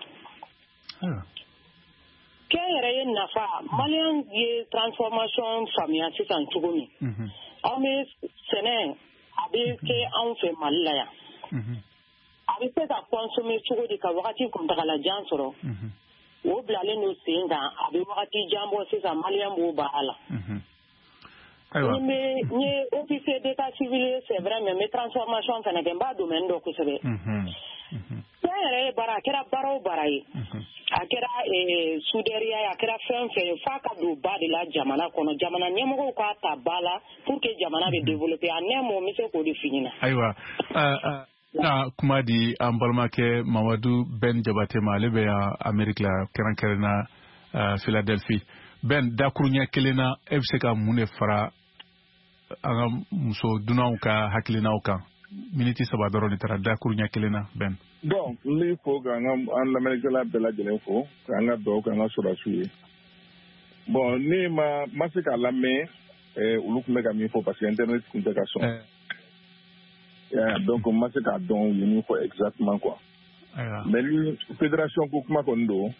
Kɛnyɛrɛye nafa Maliyɛn ye transformation faamuya sisan cogo min anw bɛ sɛnɛ a bɛ kɛ anw fɛ Mali la yan a bɛ se ka consommer cogo di ka wagati kuntagalajan sɔrɔ o bilalen don sen kan a bɛ wagati jan bɔ sisan Maliyɛn b'o baara la. N ye officier d'état civil c'est vrai mais n bɛ transformation fana kɛ n b'a domaine dɔ kosɛbɛ. Kɛnyɛrɛye baara a kɛra baara o baara ye a kɛra souderiya ye a kɛra fɛn fɛn ye f'a ka don ba de la jamana kɔnɔ jamana ɲɛmɔgɔw k'a ta ba la pour que jamana bɛ développer a nɛɛma n bɛ se k'o de f'i ɲɛna. Ayiwa na kuma di an balimakɛ Mamadu Ben Jabate ma ale bɛ yan Amérique la kɛrɛnkɛrɛnna Philadelphie Ben dakuruɲɛ kelen na e bɛ se ka mun de fara an ka muso dunanw ka hakilinaw kan miniti saba dɔrɔn de taara dakuruɲɛ kelen na Ben. Bon n bɛ fɔ k'an ka an lamɛnnikɛla bɛɛ lajɛlen fo k'an ka dugawu k'an ka sɔrɔdasiw ye bon ne ma ma se k'a lamɛn olu tun bɛ ka min fɔ parce que internet tun tɛ ka sɔn donc n ma se k'a dɔn u ye min fɔ exactement quoi mais ni fédération ko kuma kɔni don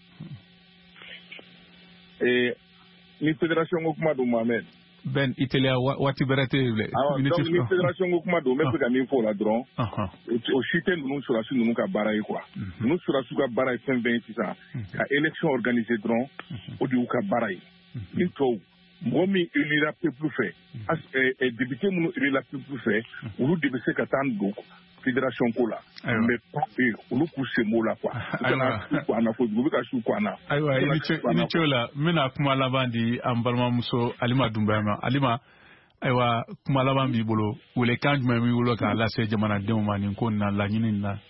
ni fédération ko kuma don Mohamed Ben italiya waati bɛrɛ tɛ yen donc ni fédération ko kuma don n bɛ fɛ ka min fɔ o la dɔrɔn o si tɛ ninnu sɔrɔdasi ninnu ka baara ye quoi ninnu sɔrɔdasiw ka baara ye fɛn fɛn ye sisan ka élection organiser dɔrɔn o de y'u ka baara ye ni tɔw mɔgɔ min élira peuple fɛ député minnu élira peuple fɛ olu de bɛ se ka taa don fédération ko la mais pas eux olu k'u sen b'o la quoi u kana su k'an na kojugu u bɛ ka su k'an na. Ayiwa i ni ce o la n bɛna kuma laban di an balimamuso Alima Dunbaya ma Alima ayiwa kuma laban b'i bolo welekan jumɛn b'i bolo k'a lase jamanadenw ma nin ko nin na laɲini nin na.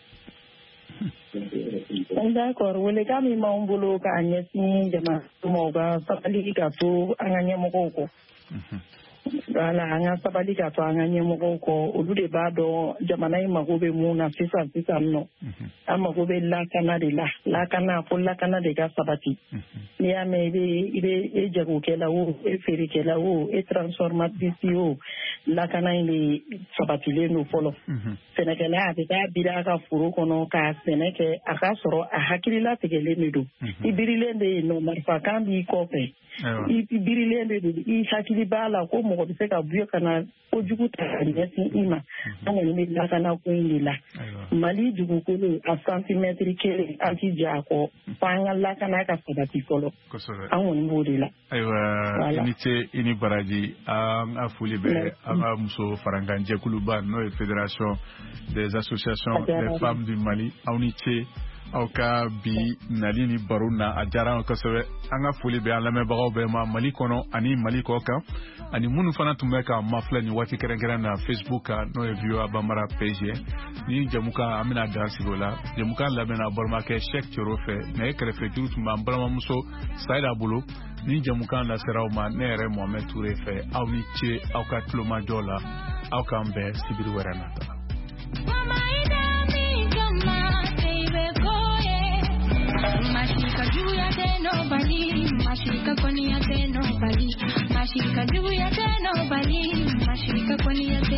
D'accord welekan min b'anw bolo k'a ɲɛsin jamanadenw ma u ka sabali ka to an ka ɲɛmɔgɔw kɔ. Voilà an ka sabali ka to an ka ɲɛmɔgɔw kɔ olu de b'a dɔn jamana in mago bɛ mun na sisan sisan nɔ an mago bɛ lakana de la lakana fo lakana de ka sabati n'i y'a mɛn i bɛ i bɛ e jagokɛla o e feerekɛla o e transformatrice o lakana in de sabatilen don fɔlɔ sɛnɛkɛla a bɛ taa biri a ka foro kɔnɔ k'a sɛnɛ kɛ a ka sɔrɔ a hakilila tigɛlen de don i birilen de yen nɔ marifakan b'i kɔfɛ i birilen de don i hakili b'a la ko mɔgɔ bɛ se ka bɔ ka na kojugu ta ka ɲɛsin i ma an kɔni bɛ lakana ko in de la Mali dugukolo a santimɛtiri kelen an ti jɛ a kɔ fo an ka lakana ka sabati fɔlɔ an kɔni b'o de la. Ayiwa i ni ce i ni baraji an ka foli bɛ an ka muso farankan jɛkuluba n'o ye fédération des associations des femmes du Mali aw ni ce aw ka bi nali ni baro na a diyara an kosɛbɛ an ka foli bɛ an lamɛnbagaw bɛɛ ma Mali kɔnɔ ani Mali kɔ kan ani minnu fana tun bɛ ka mafilɛ ni waati kɛrɛnkɛrɛn na Facebook kan n'o ye V O A Banbara page ni jamukan an bɛna dan sigi o la jamukan labɛnna balimakɛ Cheikh Thioro fɛ mais kɛrɛfɛtigiw tun b'an balimamuso Sayida bolo ni jamukan lasera aw ma ne yɛrɛ Mohamed Touré fɛ aw ni ce aw ka tulomajɔ la aw k'an bɛn sibiri wɛrɛ nata la. mashirika juu ya teno bali, mashirika kwani ya teno bali, mashirika juu ya teno bali, mashirika kwani ya teno